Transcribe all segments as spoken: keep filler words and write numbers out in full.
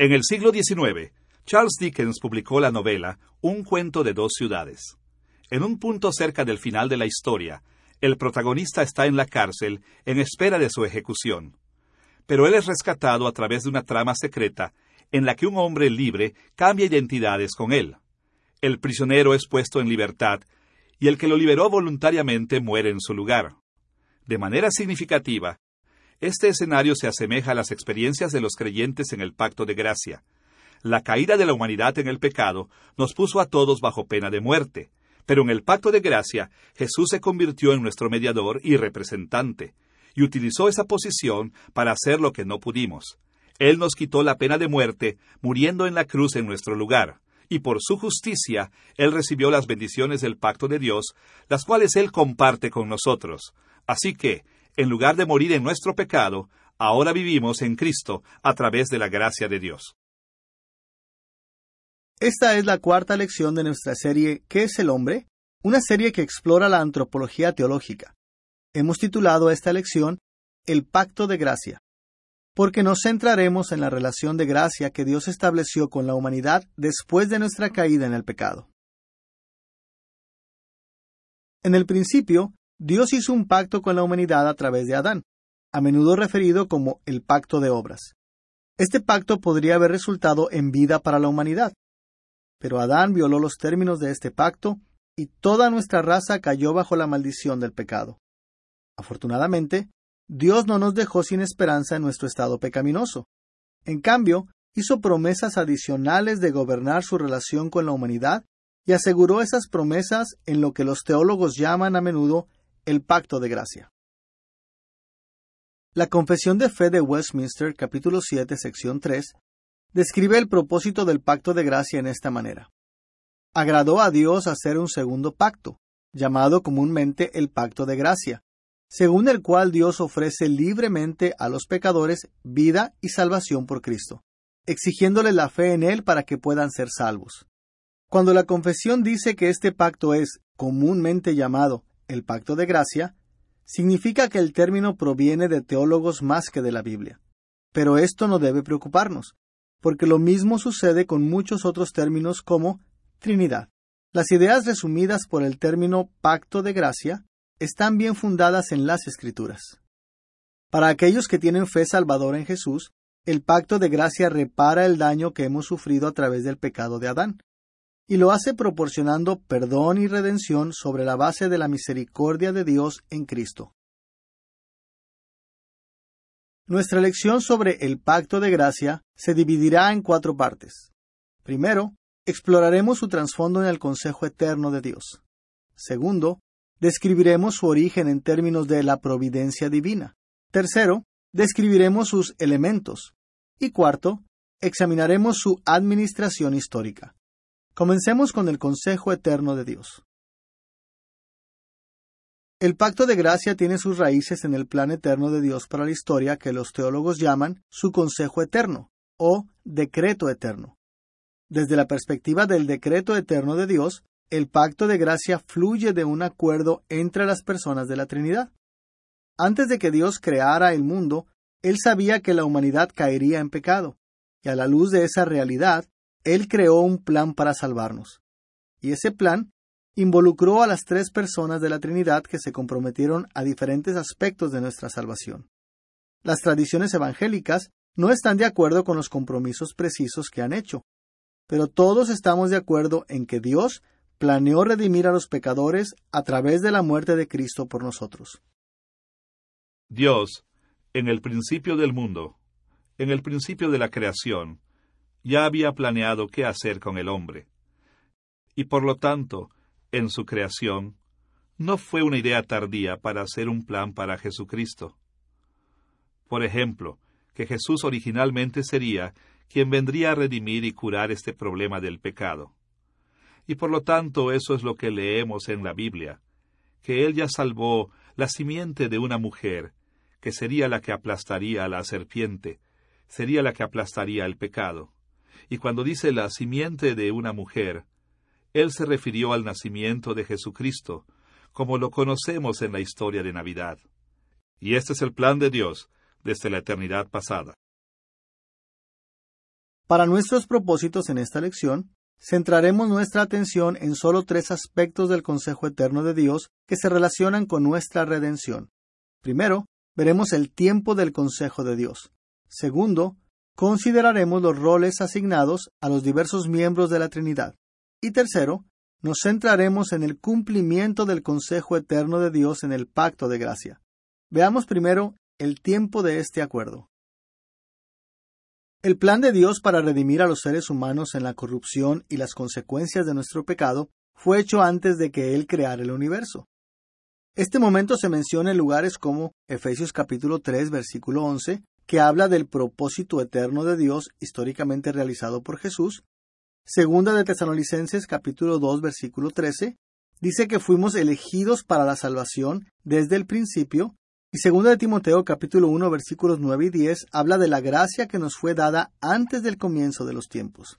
En el siglo diecinueve, Charles Dickens publicó la novela Un cuento de dos ciudades. En un punto cerca del final de la historia, el protagonista está en la cárcel en espera de su ejecución. Pero él es rescatado a través de una trama secreta en la que un hombre libre cambia identidades con él. El prisionero es puesto en libertad y el que lo liberó voluntariamente muere en su lugar. De manera significativa, este escenario se asemeja a las experiencias de los creyentes en el pacto de gracia. La caída de la humanidad en el pecado nos puso a todos bajo pena de muerte, pero en el pacto de gracia Jesús se convirtió en nuestro mediador y representante, y utilizó esa posición para hacer lo que no pudimos. Él nos quitó la pena de muerte, muriendo en la cruz en nuestro lugar, y por su justicia, Él recibió las bendiciones del pacto de Dios, las cuales Él comparte con nosotros. Así que, en lugar de morir en nuestro pecado, ahora vivimos en Cristo a través de la gracia de Dios. Esta es la cuarta lección de nuestra serie ¿Qué es el hombre?, una serie que explora la antropología teológica. Hemos titulado a esta lección El pacto de gracia, porque nos centraremos en la relación de gracia que Dios estableció con la humanidad después de nuestra caída en el pecado. En el principio, Dios hizo un pacto con la humanidad a través de Adán, a menudo referido como el pacto de obras. Este pacto podría haber resultado en vida para la humanidad, pero Adán violó los términos de este pacto y toda nuestra raza cayó bajo la maldición del pecado. Afortunadamente, Dios no nos dejó sin esperanza en nuestro estado pecaminoso. En cambio, hizo promesas adicionales de gobernar su relación con la humanidad y aseguró esas promesas en lo que los teólogos llaman a menudo el pacto de gracia. La Confesión de Fe de Westminster, capítulo siete, sección tres, describe el propósito del pacto de gracia en esta manera. Agradó a Dios hacer un segundo pacto, llamado comúnmente el pacto de gracia, según el cual Dios ofrece libremente a los pecadores vida y salvación por Cristo, exigiéndole la fe en Él para que puedan ser salvos. Cuando la confesión dice que este pacto es comúnmente llamado el pacto de gracia, significa que el término proviene de teólogos más que de la Biblia. Pero esto no debe preocuparnos, porque lo mismo sucede con muchos otros términos como Trinidad. Las ideas resumidas por el término pacto de gracia están bien fundadas en las Escrituras. Para aquellos que tienen fe salvadora en Jesús, el pacto de gracia repara el daño que hemos sufrido a través del pecado de Adán, y lo hace proporcionando perdón y redención sobre la base de la misericordia de Dios en Cristo. Nuestra lección sobre el pacto de gracia se dividirá en cuatro partes. Primero, exploraremos su trasfondo en el consejo eterno de Dios. Segundo, describiremos su origen en términos de la providencia divina. Tercero, describiremos sus elementos. Y cuarto, examinaremos su administración histórica. Comencemos con el consejo eterno de Dios. El pacto de gracia tiene sus raíces en el plan eterno de Dios para la historia que los teólogos llaman su consejo eterno o decreto eterno. Desde la perspectiva del decreto eterno de Dios, el pacto de gracia fluye de un acuerdo entre las personas de la Trinidad. Antes de que Dios creara el mundo, Él sabía que la humanidad caería en pecado, y a la luz de esa realidad, Él creó un plan para salvarnos. Y ese plan involucró a las tres personas de la Trinidad que se comprometieron a diferentes aspectos de nuestra salvación. Las tradiciones evangélicas no están de acuerdo con los compromisos precisos que han hecho, pero todos estamos de acuerdo en que Dios planeó redimir a los pecadores a través de la muerte de Cristo por nosotros. Dios, en el principio del mundo, en el principio de la creación, ya había planeado qué hacer con el hombre. Y por lo tanto, en su creación, no fue una idea tardía para hacer un plan para Jesucristo. Por ejemplo, que Jesús originalmente sería quien vendría a redimir y curar este problema del pecado. Y por lo tanto eso es lo que leemos en la Biblia, que Él ya salvó la simiente de una mujer, que sería la que aplastaría a la serpiente, sería la que aplastaría el pecado. Y cuando dice la simiente de una mujer, Él se refirió al nacimiento de Jesucristo, como lo conocemos en la historia de Navidad. Y este es el plan de Dios desde la eternidad pasada. Para nuestros propósitos en esta lección, centraremos nuestra atención en solo tres aspectos del consejo eterno de Dios que se relacionan con nuestra redención. Primero, veremos el tiempo del consejo de Dios. Segundo, consideraremos los roles asignados a los diversos miembros de la Trinidad. Y tercero, nos centraremos en el cumplimiento del consejo eterno de Dios en el pacto de gracia. Veamos primero el tiempo de este acuerdo. El plan de Dios para redimir a los seres humanos en la corrupción y las consecuencias de nuestro pecado fue hecho antes de que Él creara el universo. Este momento se menciona en lugares como Efesios capítulo tres, versículo once, que habla del propósito eterno de Dios históricamente realizado por Jesús. Segunda de Tesalonicenses capítulo dos, versículo trece, dice que fuimos elegidos para la salvación desde el principio. Y segunda de Timoteo capítulo uno, versículos nueve y diez, habla de la gracia que nos fue dada antes del comienzo de los tiempos.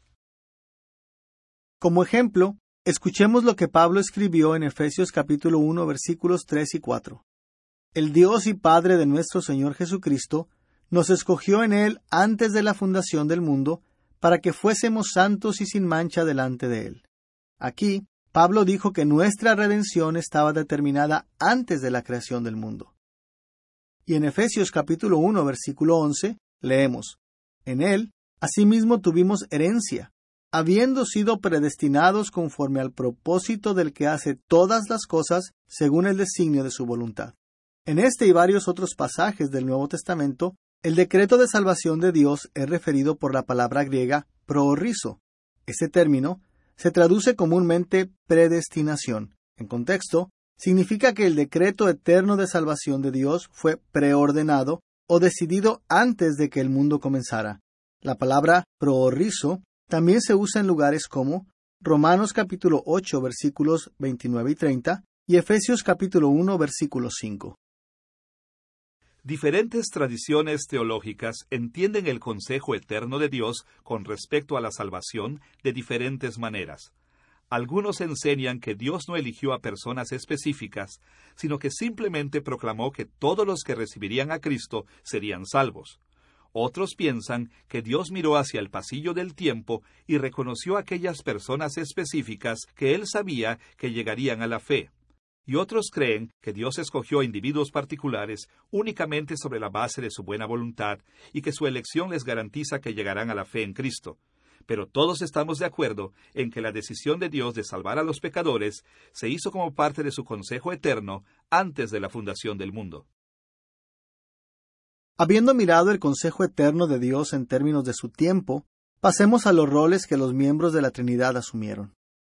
Como ejemplo, escuchemos lo que Pablo escribió en Efesios capítulo uno, versículos tres y cuatro. El Dios y Padre de nuestro Señor Jesucristo nos escogió en Él antes de la fundación del mundo para que fuésemos santos y sin mancha delante de Él. Aquí, Pablo dijo que nuestra redención estaba determinada antes de la creación del mundo. Y en Efesios capítulo uno, versículo once, leemos, en Él, asimismo tuvimos herencia, habiendo sido predestinados conforme al propósito del que hace todas las cosas según el designio de su voluntad. En este y varios otros pasajes del Nuevo Testamento, el decreto de salvación de Dios es referido por la palabra griega proorrizo. Este término se traduce comúnmente predestinación. En contexto, significa que el decreto eterno de salvación de Dios fue preordenado o decidido antes de que el mundo comenzara. La palabra proorrizo también se usa en lugares como Romanos capítulo ocho, versículos veintinueve y treinta, y Efesios capítulo uno, versículo cinco. Diferentes tradiciones teológicas entienden el consejo eterno de Dios con respecto a la salvación de diferentes maneras. Algunos enseñan que Dios no eligió a personas específicas, sino que simplemente proclamó que todos los que recibirían a Cristo serían salvos. Otros piensan que Dios miró hacia el pasillo del tiempo y reconoció a aquellas personas específicas que Él sabía que llegarían a la fe. Y otros creen que Dios escogió a individuos particulares únicamente sobre la base de su buena voluntad y que su elección les garantiza que llegarán a la fe en Cristo. Pero todos estamos de acuerdo en que la decisión de Dios de salvar a los pecadores se hizo como parte de su consejo eterno antes de la fundación del mundo. Habiendo mirado el consejo eterno de Dios en términos de su tiempo, pasemos a los roles que los miembros de la Trinidad asumieron.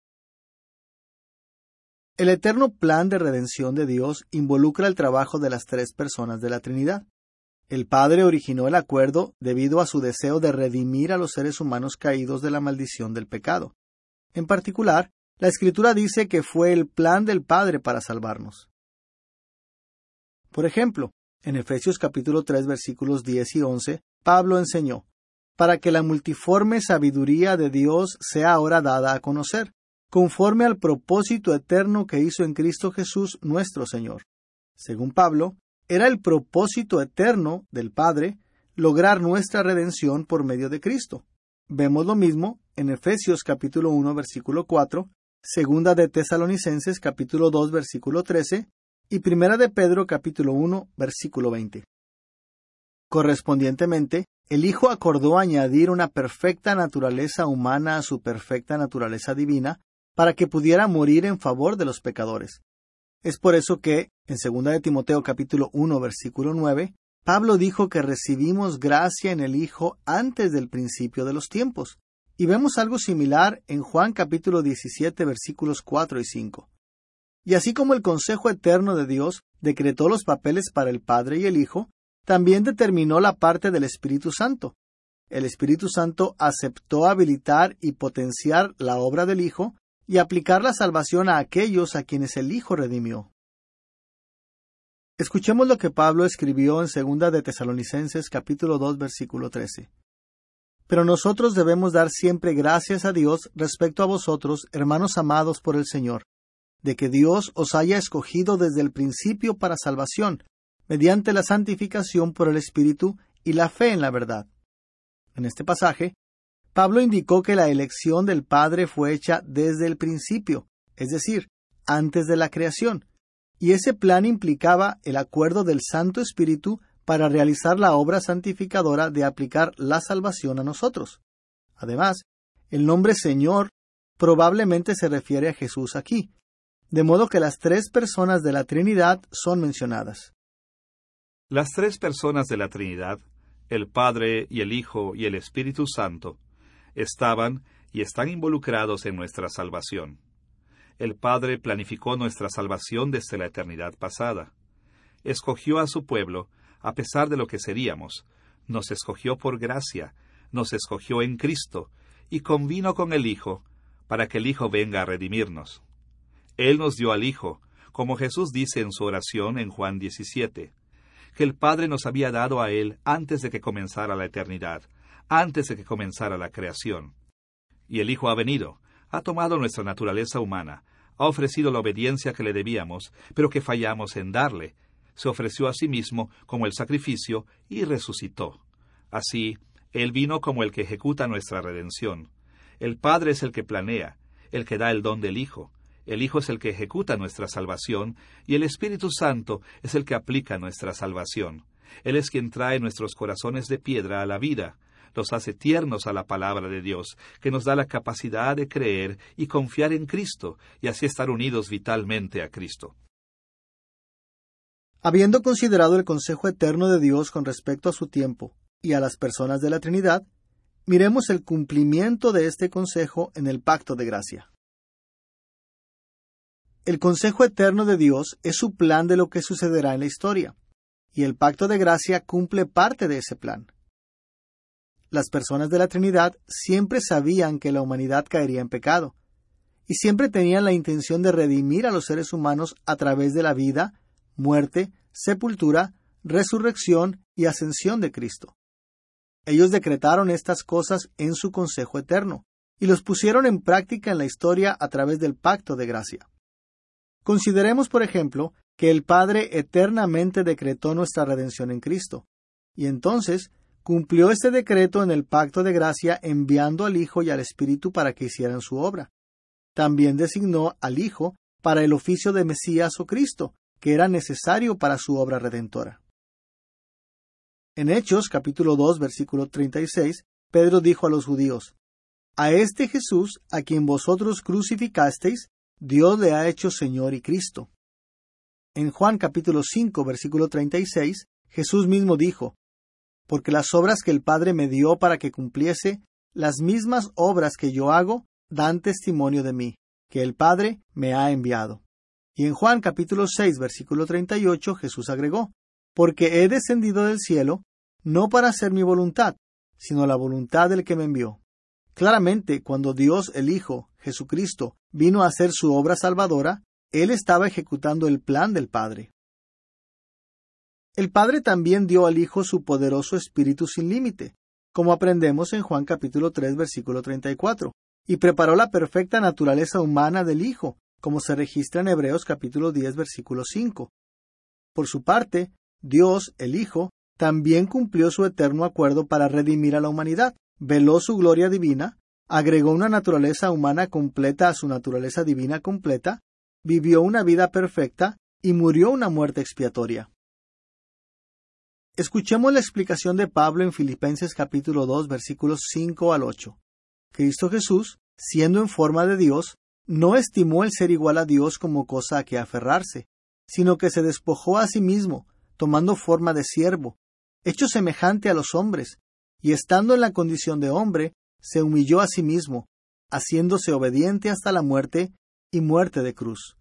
El eterno plan de redención de Dios involucra el trabajo de las tres personas de la Trinidad. El Padre originó el acuerdo debido a su deseo de redimir a los seres humanos caídos de la maldición del pecado. En particular, la Escritura dice que fue el plan del Padre para salvarnos. Por ejemplo, en Efesios capítulo tres, versículos diez y once, Pablo enseñó, para que la multiforme sabiduría de Dios sea ahora dada a conocer, conforme al propósito eterno que hizo en Cristo Jesús nuestro Señor. Según Pablo, era el propósito eterno del Padre lograr nuestra redención por medio de Cristo. Vemos lo mismo en Efesios capítulo uno, versículo cuatro, Segunda de Tesalonicenses capítulo dos, versículo trece, y Primera de Pedro capítulo uno, versículo veinte. Correspondientemente, el Hijo acordó añadir una perfecta naturaleza humana a su perfecta naturaleza divina para que pudiera morir en favor de los pecadores. Es por eso que, en Segunda de Timoteo capítulo uno, versículo nueve, Pablo dijo que recibimos gracia en el Hijo antes del principio de los tiempos. Y vemos algo similar en Juan capítulo diecisiete, versículos cuatro y cinco. Y así como el consejo eterno de Dios decretó los papeles para el Padre y el Hijo, también determinó la parte del Espíritu Santo. El Espíritu Santo aceptó habilitar y potenciar la obra del Hijo y aplicar la salvación a aquellos a quienes el Hijo redimió. Escuchemos lo que Pablo escribió en Segunda de Tesalonicenses capítulo dos, versículo trece. Pero nosotros debemos dar siempre gracias a Dios respecto a vosotros, hermanos amados por el Señor, de que Dios os haya escogido desde el principio para salvación, mediante la santificación por el Espíritu y la fe en la verdad. En este pasaje, Pablo indicó que la elección del Padre fue hecha desde el principio, es decir, antes de la creación, y ese plan implicaba el acuerdo del Santo Espíritu para realizar la obra santificadora de aplicar la salvación a nosotros. Además, el nombre Señor probablemente se refiere a Jesús aquí, de modo que las tres personas de la Trinidad son mencionadas. Las tres personas de la Trinidad, el Padre y el Hijo y el Espíritu Santo, estaban y están involucrados en nuestra salvación. El Padre planificó nuestra salvación desde la eternidad pasada. Escogió a su pueblo, a pesar de lo que seríamos. Nos escogió por gracia, nos escogió en Cristo, y convino con el Hijo, para que el Hijo venga a redimirnos. Él nos dio al Hijo, como Jesús dice en su oración en Juan diecisiete, que el Padre nos había dado a Él antes de que comenzara la eternidad, antes de que comenzara la creación. Y el Hijo ha venido, ha tomado nuestra naturaleza humana, ha ofrecido la obediencia que le debíamos, pero que fallamos en darle. Se ofreció a sí mismo como el sacrificio y resucitó. Así, Él vino como el que ejecuta nuestra redención. El Padre es el que planea, el que da el don del Hijo. El Hijo es el que ejecuta nuestra salvación, y el Espíritu Santo es el que aplica nuestra salvación. Él es quien trae nuestros corazones de piedra a la vida, los hace tiernos a la palabra de Dios, que nos da la capacidad de creer y confiar en Cristo, y así estar unidos vitalmente a Cristo. Habiendo considerado el consejo eterno de Dios con respecto a su tiempo y a las personas de la Trinidad, miremos el cumplimiento de este consejo en el pacto de gracia. El consejo eterno de Dios es su plan de lo que sucederá en la historia, y el pacto de gracia cumple parte de ese plan. Las personas de la Trinidad siempre sabían que la humanidad caería en pecado, y siempre tenían la intención de redimir a los seres humanos a través de la vida, muerte, sepultura, resurrección y ascensión de Cristo. Ellos decretaron estas cosas en su consejo eterno, y los pusieron en práctica en la historia a través del pacto de gracia. Consideremos, por ejemplo, que el Padre eternamente decretó nuestra redención en Cristo, y entonces cumplió este decreto en el pacto de gracia enviando al Hijo y al Espíritu para que hicieran su obra. También designó al Hijo para el oficio de Mesías o Cristo, que era necesario para su obra redentora. En Hechos, capítulo dos, versículo treinta y seis, Pedro dijo a los judíos, «A este Jesús, a quien vosotros crucificasteis, Dios le ha hecho Señor y Cristo». En Juan capítulo cinco, versículo treinta y seis, Jesús mismo dijo, «Porque las obras que el Padre me dio para que cumpliese, las mismas obras que yo hago, dan testimonio de mí, que el Padre me ha enviado». Y en Juan capítulo seis, versículo treinta y ocho, Jesús agregó, «Porque he descendido del cielo, no para hacer mi voluntad, sino la voluntad del que me envió». Claramente, cuando Dios el Hijo, Jesucristo, vino a hacer su obra salvadora, Él estaba ejecutando el plan del Padre. El Padre también dio al Hijo su poderoso Espíritu sin límite, como aprendemos en Juan capítulo tres, versículo treinta y cuatro, y preparó la perfecta naturaleza humana del Hijo, como se registra en Hebreos capítulo diez, versículo cinco. Por su parte, Dios, el Hijo, también cumplió su eterno acuerdo para redimir a la humanidad, veló su gloria divina, agregó una naturaleza humana completa a su naturaleza divina completa, vivió una vida perfecta y murió una muerte expiatoria. Escuchemos la explicación de Pablo en Filipenses capítulo dos, versículos cinco al ocho. Cristo Jesús, siendo en forma de Dios, no estimó el ser igual a Dios como cosa a que aferrarse, sino que se despojó a sí mismo, tomando forma de siervo, hecho semejante a los hombres, y estando en la condición de hombre, se humilló a sí mismo, haciéndose obediente hasta la muerte y muerte de cruz.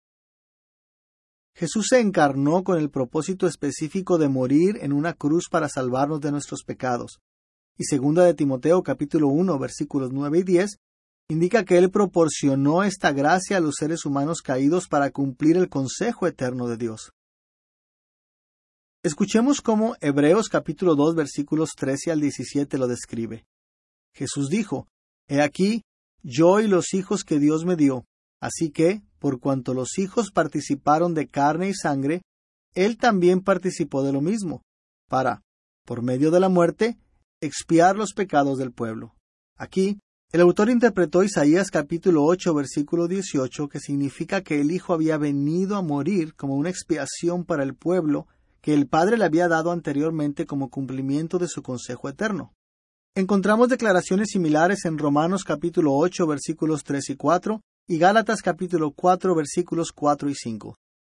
Jesús se encarnó con el propósito específico de morir en una cruz para salvarnos de nuestros pecados. Y segunda de Timoteo capítulo uno versículos nueve y diez indica que Él proporcionó esta gracia a los seres humanos caídos para cumplir el consejo eterno de Dios. Escuchemos cómo Hebreos capítulo dos versículos trece al diecisiete lo describe. Jesús dijo, «He aquí, yo y los hijos que Dios me dio, así que, por cuanto los hijos participaron de carne y sangre, Él también participó de lo mismo, para, por medio de la muerte, expiar los pecados del pueblo». Aquí, el autor interpretó Isaías capítulo ocho, versículo dieciocho, que significa que el Hijo había venido a morir como una expiación para el pueblo que el Padre le había dado anteriormente como cumplimiento de su consejo eterno. Encontramos declaraciones similares en Romanos capítulo ocho, versículos tres y cuatro, y Gálatas capítulo cuatro, versículos cuatro y cinco.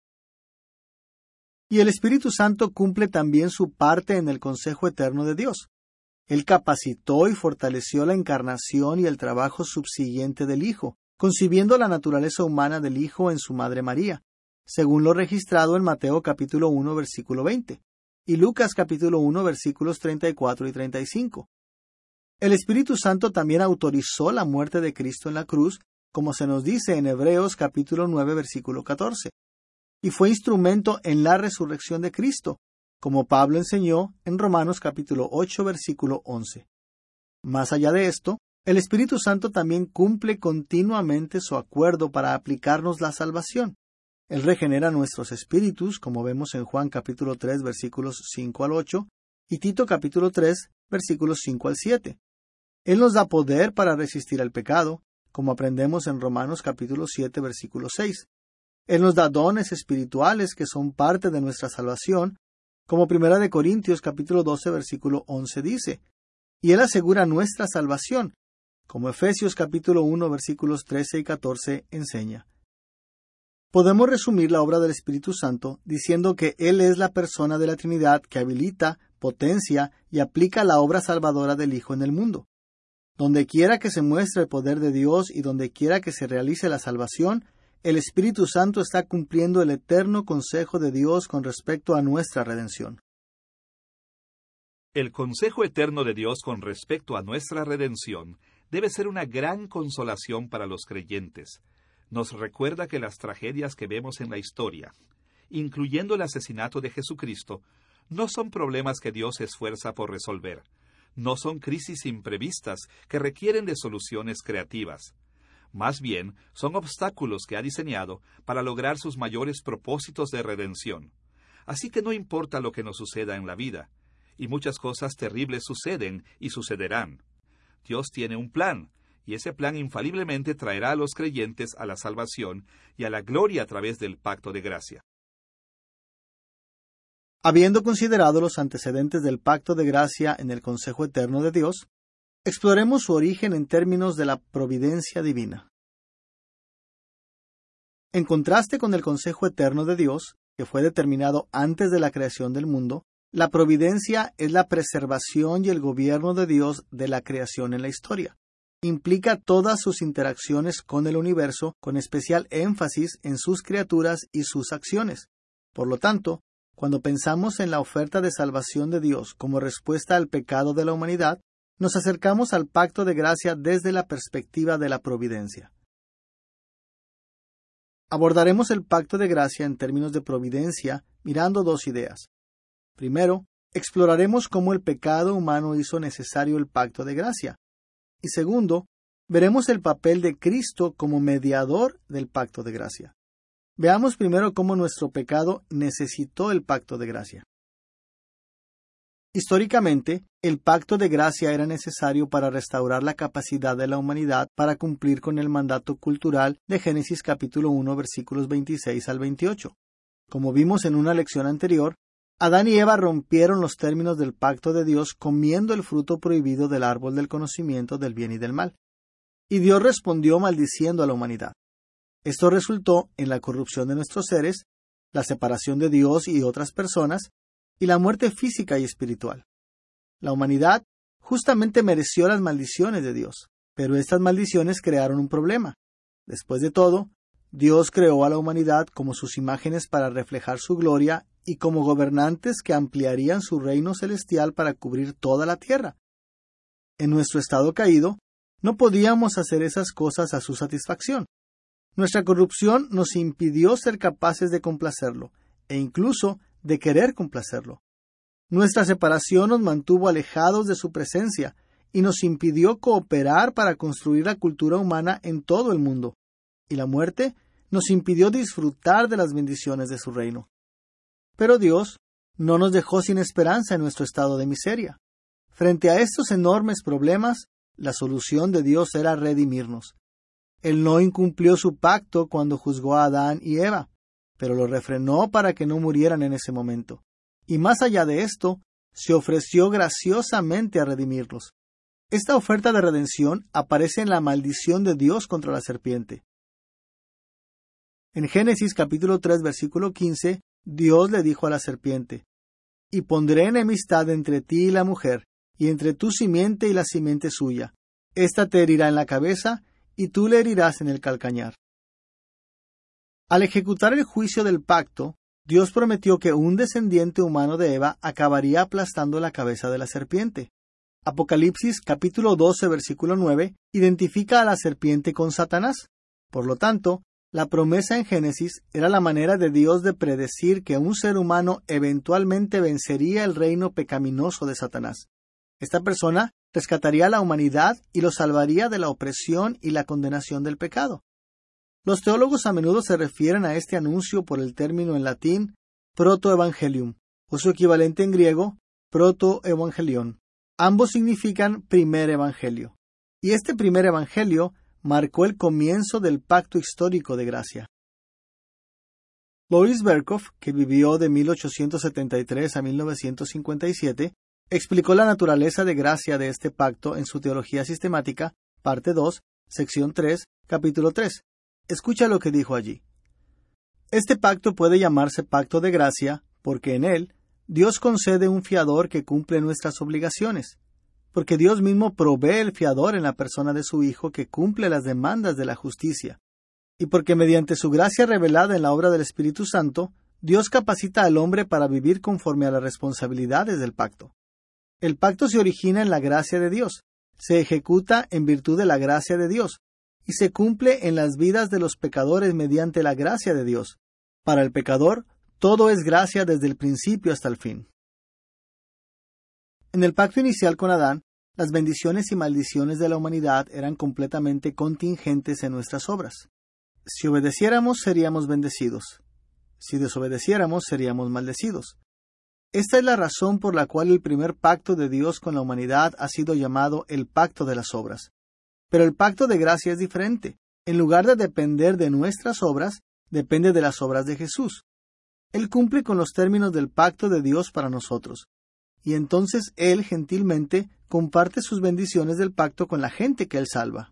Y el Espíritu Santo cumple también su parte en el consejo eterno de Dios. Él capacitó y fortaleció la encarnación y el trabajo subsiguiente del Hijo, concibiendo la naturaleza humana del Hijo en su Madre María, según lo registrado en Mateo capítulo uno, versículo veinte, y Lucas capítulo uno, versículos treinta y cuatro y treinta y cinco. El Espíritu Santo también autorizó la muerte de Cristo en la cruz, como se nos dice en Hebreos capítulo nueve, versículo catorce, y fue instrumento en la resurrección de Cristo, como Pablo enseñó en Romanos capítulo ocho, versículo once. Más allá de esto, el Espíritu Santo también cumple continuamente su acuerdo para aplicarnos la salvación. Él regenera nuestros espíritus, como vemos en Juan capítulo tres, versículos cinco al ocho, y Tito capítulo tres, versículos cinco al siete. Él nos da poder para resistir al pecado, como aprendemos en Romanos capítulo siete, versículo seis. Él nos da dones espirituales que son parte de nuestra salvación, como Primera de Corintios capítulo doce, versículo once dice, y Él asegura nuestra salvación, como Efesios capítulo uno, versículos trece y catorce enseña. Podemos resumir la obra del Espíritu Santo diciendo que Él es la persona de la Trinidad que habilita, potencia y aplica la obra salvadora del Hijo en el mundo. Donde quiera que se muestre el poder de Dios y donde quiera que se realice la salvación, el Espíritu Santo está cumpliendo el eterno consejo de Dios con respecto a nuestra redención. El consejo eterno de Dios con respecto a nuestra redención debe ser una gran consolación para los creyentes. Nos recuerda que las tragedias que vemos en la historia, incluyendo el asesinato de Jesucristo, no son problemas que Dios se esfuerza por resolver. No son crisis imprevistas que requieren de soluciones creativas. Más bien, son obstáculos que ha diseñado para lograr sus mayores propósitos de redención. Así que no importa lo que nos suceda en la vida, y muchas cosas terribles suceden y sucederán. Dios tiene un plan, y ese plan infaliblemente traerá a los creyentes a la salvación y a la gloria a través del pacto de gracia. Habiendo considerado los antecedentes del pacto de gracia en el consejo eterno de Dios, exploremos su origen en términos de la providencia divina. En contraste con el consejo eterno de Dios, que fue determinado antes de la creación del mundo, la providencia es la preservación y el gobierno de Dios de la creación en la historia. Implica todas sus interacciones con el universo, con especial énfasis en sus criaturas y sus acciones. Por lo tanto, cuando pensamos en la oferta de salvación de Dios como respuesta al pecado de la humanidad, nos acercamos al pacto de gracia desde la perspectiva de la providencia. Abordaremos el pacto de gracia en términos de providencia mirando dos ideas. Primero, exploraremos cómo el pecado humano hizo necesario el pacto de gracia. Y segundo, veremos el papel de Cristo como mediador del pacto de gracia. Veamos primero cómo nuestro pecado necesitó el pacto de gracia. Históricamente, el pacto de gracia era necesario para restaurar la capacidad de la humanidad para cumplir con el mandato cultural de Génesis capítulo uno, versículos veintiséis al veintiocho. Como vimos en una lección anterior, Adán y Eva rompieron los términos del pacto de Dios comiendo el fruto prohibido del árbol del conocimiento del bien y del mal. Y Dios respondió maldiciendo a la humanidad. Esto resultó en la corrupción de nuestros seres, la separación de Dios y otras personas, y la muerte física y espiritual. La humanidad justamente mereció las maldiciones de Dios, pero estas maldiciones crearon un problema. Después de todo, Dios creó a la humanidad como sus imágenes para reflejar su gloria y como gobernantes que ampliarían su reino celestial para cubrir toda la tierra. En nuestro estado caído, no podíamos hacer esas cosas a su satisfacción. Nuestra corrupción nos impidió ser capaces de complacerlo, e incluso de querer complacerlo. Nuestra separación nos mantuvo alejados de su presencia y nos impidió cooperar para construir la cultura humana en todo el mundo. Y la muerte nos impidió disfrutar de las bendiciones de su reino. Pero Dios no nos dejó sin esperanza en nuestro estado de miseria. Frente a estos enormes problemas, La solución de Dios era redimirnos. Él no incumplió su pacto cuando juzgó a Adán y Eva, pero lo refrenó para que no murieran en ese momento. Y más allá de esto, se ofreció graciosamente a redimirlos. Esta oferta de redención aparece en la maldición de Dios contra la serpiente. En Génesis capítulo tres, versículo quince, Dios le dijo a la serpiente: «Y pondré enemistad entre ti y la mujer, y entre tu simiente y la simiente suya. Esta te herirá en la cabeza, y tú le herirás en el calcañar». Al ejecutar el juicio del pacto, Dios prometió que un descendiente humano de Eva acabaría aplastando la cabeza de la serpiente. Apocalipsis capítulo doce, versículo nueve, identifica a la serpiente con Satanás. Por lo tanto, la promesa en Génesis era la manera de Dios de predecir que un ser humano eventualmente vencería el reino pecaminoso de Satanás. Esta persona rescataría a la humanidad y lo salvaría de la opresión y la condenación del pecado. Los teólogos a menudo se refieren a este anuncio por el término en latín protoevangelium, o su equivalente en griego, protoevangelion. Ambos significan primer evangelio. Y este primer evangelio marcó el comienzo del pacto histórico de gracia. Loris Berkhof, que vivió de mil ochocientos setenta y tres a mil novecientos cincuenta y siete, explicó la naturaleza de gracia de este pacto en su Teología Sistemática, parte dos, sección tres, capítulo tres. Escucha lo que dijo allí. Este pacto puede llamarse pacto de gracia porque en él Dios concede un fiador que cumple nuestras obligaciones, porque Dios mismo provee el fiador en la persona de su Hijo que cumple las demandas de la justicia, y porque mediante su gracia revelada en la obra del Espíritu Santo, Dios capacita al hombre para vivir conforme a las responsabilidades del pacto. El pacto se origina en la gracia de Dios, se ejecuta en virtud de la gracia de Dios, y se cumple en las vidas de los pecadores mediante la gracia de Dios. Para el pecador, todo es gracia desde el principio hasta el fin. En el pacto inicial con Adán, las bendiciones y maldiciones de la humanidad eran completamente contingentes en nuestras obras. Si obedeciéramos, seríamos bendecidos. Si desobedeciéramos, seríamos maldecidos. Esta es la razón por la cual el primer pacto de Dios con la humanidad ha sido llamado el pacto de las obras. Pero el pacto de gracia es diferente. En lugar de depender de nuestras obras, depende de las obras de Jesús. Él cumple con los términos del pacto de Dios para nosotros. Y entonces Él gentilmente comparte sus bendiciones del pacto con la gente que Él salva.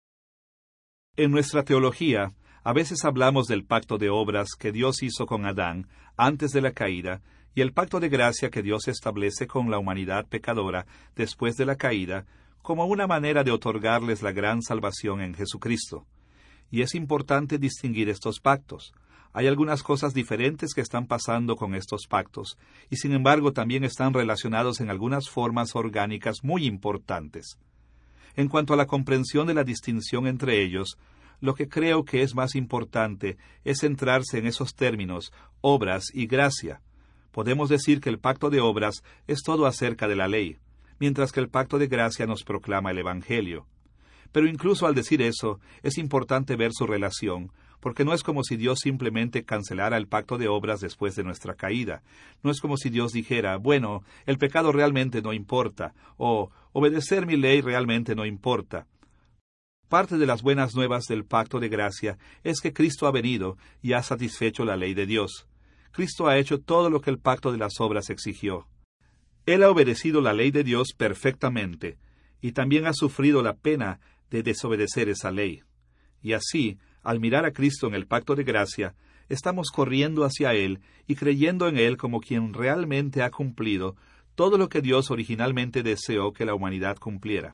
En nuestra teología, a veces hablamos del pacto de obras que Dios hizo con Adán antes de la caída y el pacto de gracia que Dios establece con la humanidad pecadora después de la caída como una manera de otorgarles la gran salvación en Jesucristo. Y es importante distinguir estos pactos. Hay algunas cosas diferentes que están pasando con estos pactos, y sin embargo también están relacionados en algunas formas orgánicas muy importantes. En cuanto a la comprensión de la distinción entre ellos, lo que creo que es más importante es centrarse en esos términos, obras y gracia. Podemos decir que el pacto de obras es todo acerca de la ley, mientras que el pacto de gracia nos proclama el Evangelio. Pero incluso al decir eso, es importante ver su relación, porque no es como si Dios simplemente cancelara el pacto de obras después de nuestra caída. No es como si Dios dijera, bueno, el pecado realmente no importa, o obedecer mi ley realmente no importa. Parte de las buenas nuevas del pacto de gracia es que Cristo ha venido y ha satisfecho la ley de Dios. Cristo ha hecho todo lo que el pacto de las obras exigió. Él ha obedecido la ley de Dios perfectamente, y también ha sufrido la pena de desobedecer esa ley. Y así, al mirar a Cristo en el pacto de gracia, estamos corriendo hacia Él y creyendo en Él como quien realmente ha cumplido todo lo que Dios originalmente deseó que la humanidad cumpliera.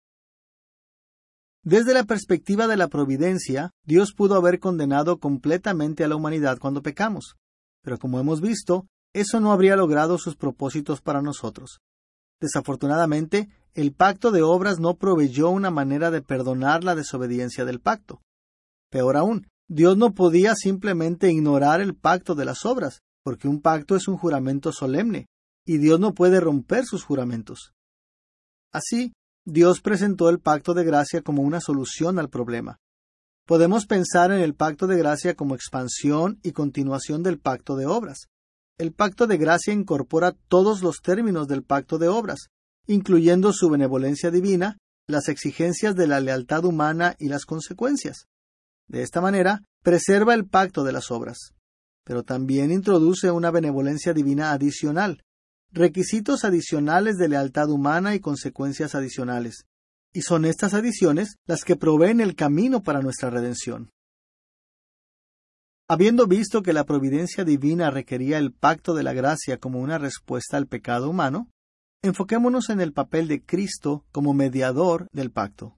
Desde la perspectiva de la providencia, Dios pudo haber condenado completamente a la humanidad cuando pecamos. Pero como hemos visto, eso no habría logrado sus propósitos para nosotros. Desafortunadamente, el pacto de obras no proveyó una manera de perdonar la desobediencia del pacto. Peor aún, Dios no podía simplemente ignorar el pacto de las obras, porque un pacto es un juramento solemne, y Dios no puede romper sus juramentos. Así, Dios presentó el pacto de gracia como una solución al problema. Podemos pensar en el pacto de gracia como expansión y continuación del pacto de obras. El pacto de gracia incorpora todos los términos del pacto de obras, incluyendo su benevolencia divina, las exigencias de la lealtad humana y las consecuencias. De esta manera, preserva el pacto de las obras, pero también introduce una benevolencia divina adicional, requisitos adicionales de lealtad humana y consecuencias adicionales. Y son estas adiciones las que proveen el camino para nuestra redención. Habiendo visto que la providencia divina requería el pacto de la gracia como una respuesta al pecado humano, enfoquémonos en el papel de Cristo como mediador del pacto.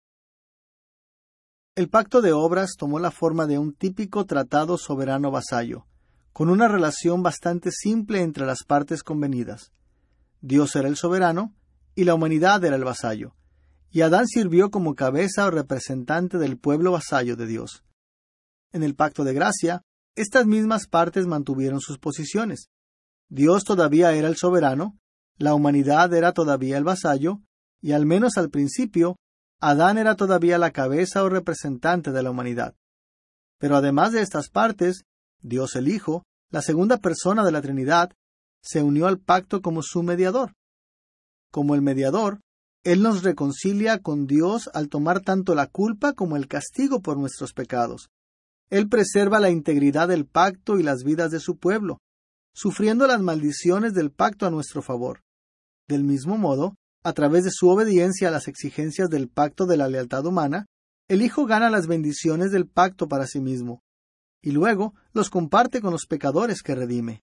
El pacto de obras tomó la forma de un típico tratado soberano vasallo, con una relación bastante simple entre las partes convenidas. Dios era el soberano y la humanidad era el vasallo, y Adán sirvió como cabeza o representante del pueblo vasallo de Dios. En el pacto de gracia, estas mismas partes mantuvieron sus posiciones. Dios todavía era el soberano, la humanidad era todavía el vasallo, y al menos al principio, Adán era todavía la cabeza o representante de la humanidad. Pero además de estas partes, Dios el Hijo, la segunda persona de la Trinidad, se unió al pacto como su mediador. Como el mediador, Él nos reconcilia con Dios al tomar tanto la culpa como el castigo por nuestros pecados. Él preserva la integridad del pacto y las vidas de su pueblo, sufriendo las maldiciones del pacto a nuestro favor. Del mismo modo, a través de su obediencia a las exigencias del pacto de la lealtad humana, el Hijo gana las bendiciones del pacto para sí mismo, y luego los comparte con los pecadores que redime.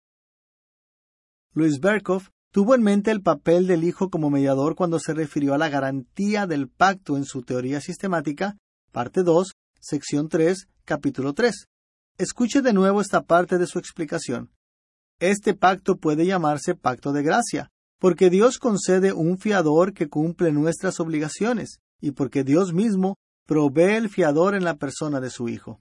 Louis Berkhof tuvo en mente el papel del Hijo como mediador cuando se refirió a la garantía del pacto en su teoría sistemática, parte dos, sección tres, capítulo tres. Escuche de nuevo esta parte de su explicación. Este pacto puede llamarse pacto de gracia, porque Dios concede un fiador que cumple nuestras obligaciones, y porque Dios mismo provee el fiador en la persona de su Hijo.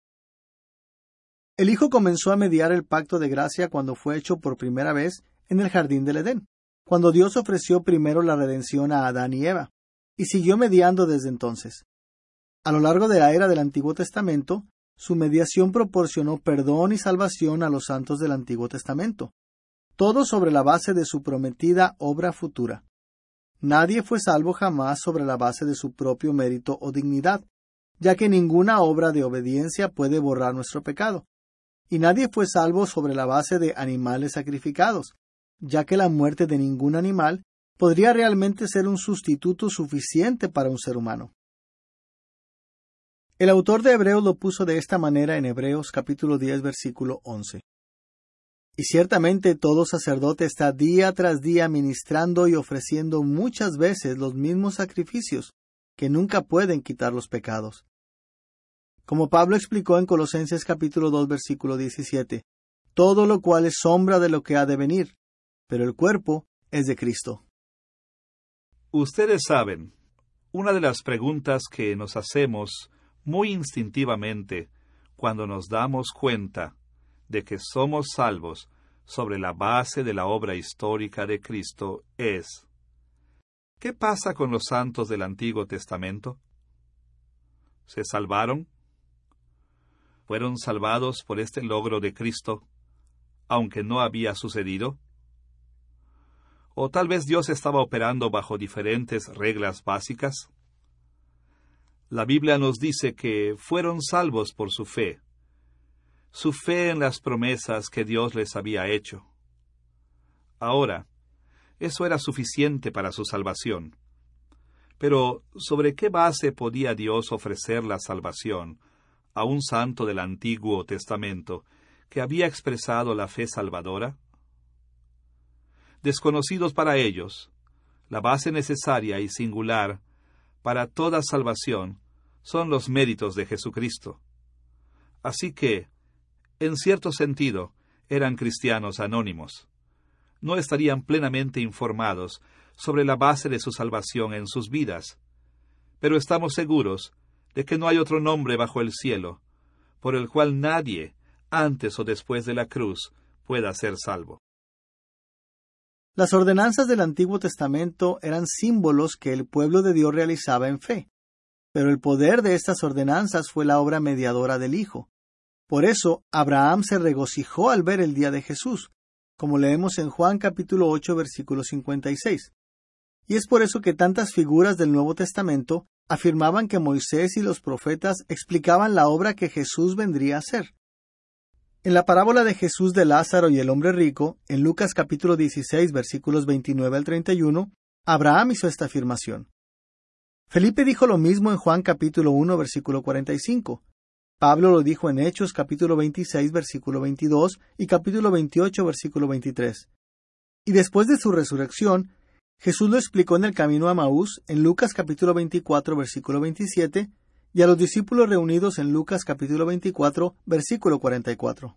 El Hijo comenzó a mediar el pacto de gracia cuando fue hecho por primera vez en el jardín del Edén, cuando Dios ofreció primero la redención a Adán y Eva, y siguió mediando desde entonces. A lo largo de la era del Antiguo Testamento, su mediación proporcionó perdón y salvación a los santos del Antiguo Testamento, todo sobre la base de su prometida obra futura. Nadie fue salvo jamás sobre la base de su propio mérito o dignidad, ya que ninguna obra de obediencia puede borrar nuestro pecado. Y nadie fue salvo sobre la base de animales sacrificados, ya que la muerte de ningún animal podría realmente ser un sustituto suficiente para un ser humano. El autor de Hebreos lo puso de esta manera en Hebreos capítulo diez, versículo once. Y ciertamente todo sacerdote está día tras día ministrando y ofreciendo muchas veces los mismos sacrificios, que nunca pueden quitar los pecados. Como Pablo explicó en Colosenses capítulo dos, versículo diecisiete, todo lo cual es sombra de lo que ha de venir, pero el cuerpo es de Cristo. Ustedes saben, una de las preguntas que nos hacemos muy instintivamente cuando nos damos cuenta de que somos salvos sobre la base de la obra histórica de Cristo es: ¿qué pasa con los santos del Antiguo Testamento? ¿Se salvaron? ¿Fueron salvados por este logro de Cristo, aunque no había sucedido? ¿O tal vez Dios estaba operando bajo diferentes reglas básicas? La Biblia nos dice que fueron salvos por su fe, su fe en las promesas que Dios les había hecho. Ahora, eso era suficiente para su salvación. Pero, ¿sobre qué base podía Dios ofrecer la salvación a un santo del Antiguo Testamento que había expresado la fe salvadora? Desconocidos para ellos, la base necesaria y singular para toda salvación son los méritos de Jesucristo. Así que, en cierto sentido, eran cristianos anónimos. No estarían plenamente informados sobre la base de su salvación en sus vidas, pero estamos seguros de que no hay otro nombre bajo el cielo por el cual nadie, antes o después de la cruz, pueda ser salvo. Las ordenanzas del Antiguo Testamento eran símbolos que el pueblo de Dios realizaba en fe, pero el poder de estas ordenanzas fue la obra mediadora del Hijo. Por eso, Abraham se regocijó al ver el día de Jesús, como leemos en Juan capítulo ocho, versículo cincuenta y seis. y es por eso que tantas figuras del Nuevo Testamento afirmaban que Moisés y los profetas explicaban la obra que Jesús vendría a hacer. En la parábola de Jesús de Lázaro y el hombre rico, en Lucas capítulo dieciséis, versículos veintinueve al treinta y uno, Abraham hizo esta afirmación. Felipe dijo lo mismo en Juan capítulo uno, versículo cuarenta y cinco. Pablo lo dijo en Hechos capítulo veintiséis, versículo veintidós y capítulo veintiocho, versículo veintitrés. Y después de su resurrección, Jesús lo explicó en el camino a Maús, en Lucas capítulo veinticuatro, versículo veintisiete, y a los discípulos reunidos en Lucas capítulo veinticuatro, versículo cuarenta y cuatro.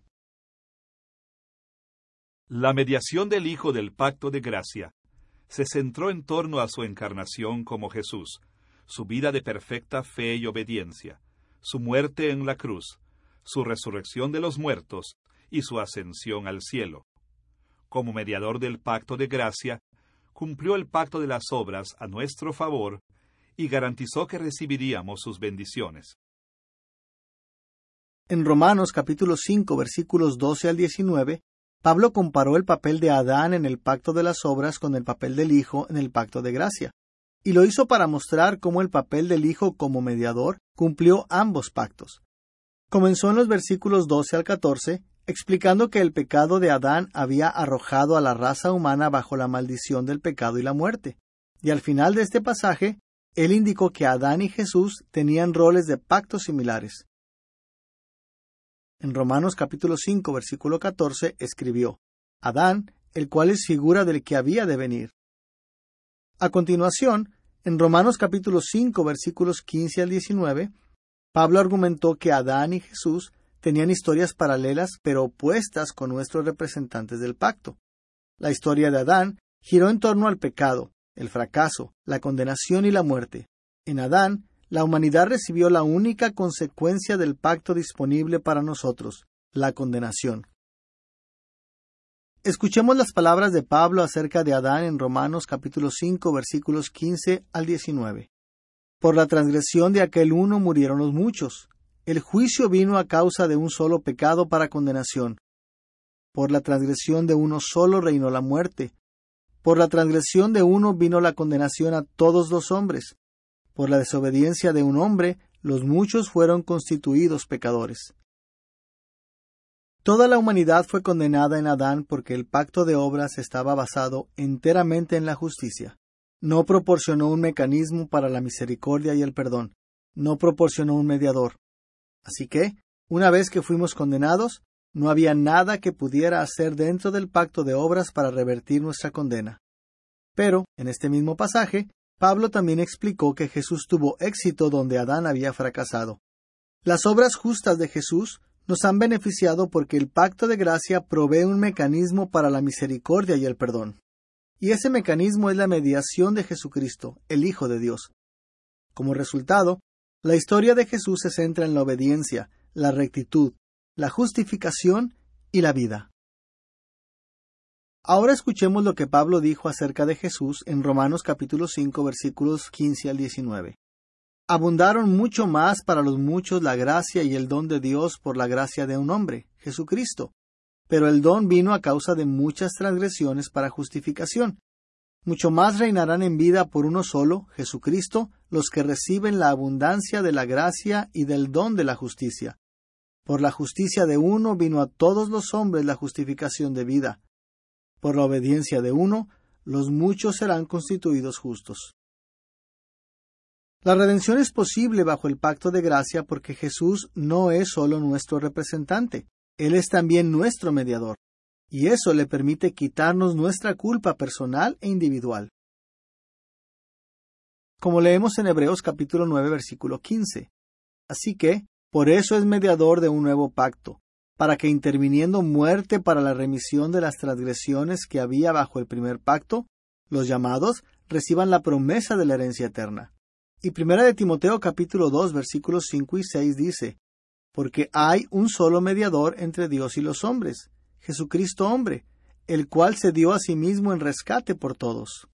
La mediación del Hijo del Pacto de Gracia se centró en torno a su encarnación como Jesús, su vida de perfecta fe y obediencia, su muerte en la cruz, su resurrección de los muertos y su ascensión al cielo. Como mediador del Pacto de Gracia, cumplió el pacto de las obras a nuestro favor y garantizó que recibiríamos sus bendiciones. En Romanos capítulo cinco, versículos doce al diecinueve, Pablo comparó el papel de Adán en el pacto de las obras con el papel del Hijo en el pacto de gracia, y lo hizo para mostrar cómo el papel del Hijo como mediador cumplió ambos pactos. Comenzó en los versículos doce al catorce, explicando que el pecado de Adán había arrojado a la raza humana bajo la maldición del pecado y la muerte. Y al final de este pasaje, él indicó que Adán y Jesús tenían roles de pacto similares. En Romanos capítulo cinco, versículo catorce, escribió, Adán, el cual es figura del que había de venir. A continuación, en Romanos capítulo cinco, versículos quince al diecinueve, Pablo argumentó que Adán y Jesús tenían historias paralelas pero opuestas con nuestros representantes del pacto. La historia de Adán giró en torno al pecado, el fracaso, la condenación y la muerte. En Adán, la humanidad recibió la única consecuencia del pacto disponible para nosotros, la condenación. Escuchemos las palabras de Pablo acerca de Adán en Romanos capítulo cinco, versículos quince al diecinueve. Por la transgresión de aquel uno murieron los muchos. El juicio vino a causa de un solo pecado para condenación. Por la transgresión de uno solo reinó la muerte. Por la transgresión de uno vino la condenación a todos los hombres. Por la desobediencia de un hombre, los muchos fueron constituidos pecadores. Toda la humanidad fue condenada en Adán porque el pacto de obras estaba basado enteramente en la justicia. No proporcionó un mecanismo para la misericordia y el perdón. No proporcionó un mediador. Así que, una vez que fuimos condenados, no había nada que pudiera hacer dentro del pacto de obras para revertir nuestra condena. Pero, en este mismo pasaje, Pablo también explicó que Jesús tuvo éxito donde Adán había fracasado. Las obras justas de Jesús nos han beneficiado porque el pacto de gracia provee un mecanismo para la misericordia y el perdón. Y ese mecanismo es la mediación de Jesucristo, el Hijo de Dios. Como resultado, la historia de Jesús se centra en la obediencia, la rectitud, la justificación y la vida. Ahora escuchemos lo que Pablo dijo acerca de Jesús en Romanos capítulo cinco, versículos quince al diecinueve. Abundaron mucho más para los muchos la gracia y el don de Dios por la gracia de un hombre, Jesucristo. Pero el don vino a causa de muchas transgresiones para justificación. Mucho más reinarán en vida por uno solo, Jesucristo, los que reciben la abundancia de la gracia y del don de la justicia. Por la justicia de uno vino a todos los hombres la justificación de vida. Por la obediencia de uno, los muchos serán constituidos justos. La redención es posible bajo el pacto de gracia porque Jesús no es solo nuestro representante, Él es también nuestro mediador. Y eso le permite quitarnos nuestra culpa personal e individual. Como leemos en Hebreos capítulo nueve, versículo quince. Así que, por eso es mediador de un nuevo pacto, para que interviniendo muerte para la remisión de las transgresiones que había bajo el primer pacto, los llamados reciban la promesa de la herencia eterna. Y primera de Timoteo capítulo dos, versículos cinco y seis dice, porque hay un solo mediador entre Dios y los hombres, Jesucristo hombre, el cual se dio a sí mismo en rescate por todos.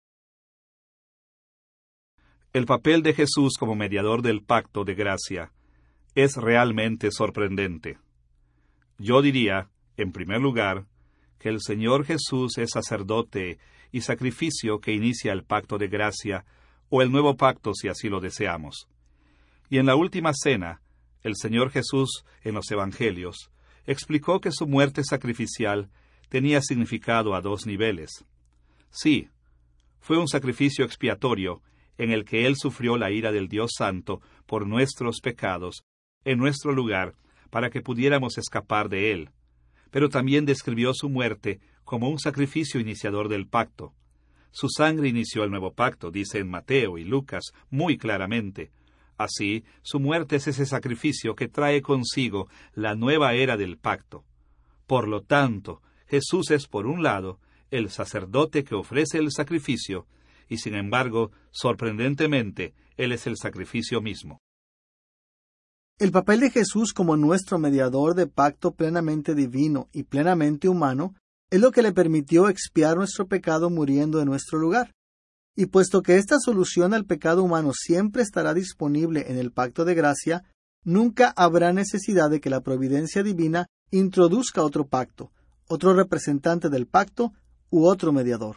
El papel de Jesús como mediador del pacto de gracia es realmente sorprendente. Yo diría, en primer lugar, que el Señor Jesús es sacerdote y sacrificio que inicia el pacto de gracia, o el nuevo pacto si así lo deseamos. Y en la última cena, el Señor Jesús, en los Evangelios, explicó que su muerte sacrificial tenía significado a dos niveles. Sí, fue un sacrificio expiatorio en el que Él sufrió la ira del Dios Santo por nuestros pecados, en nuestro lugar, para que pudiéramos escapar de Él. Pero también describió su muerte como un sacrificio iniciador del pacto. Su sangre inició el nuevo pacto, dice en Mateo y Lucas muy claramente. Así, su muerte es ese sacrificio que trae consigo la nueva era del pacto. Por lo tanto, Jesús es, por un lado, el sacerdote que ofrece el sacrificio, y sin embargo, sorprendentemente, Él es el sacrificio mismo. El papel de Jesús como nuestro mediador de pacto plenamente divino y plenamente humano es lo que le permitió expiar nuestro pecado muriendo en nuestro lugar. Y puesto que esta solución al pecado humano siempre estará disponible en el pacto de gracia, nunca habrá necesidad de que la providencia divina introduzca otro pacto, otro representante del pacto u otro mediador.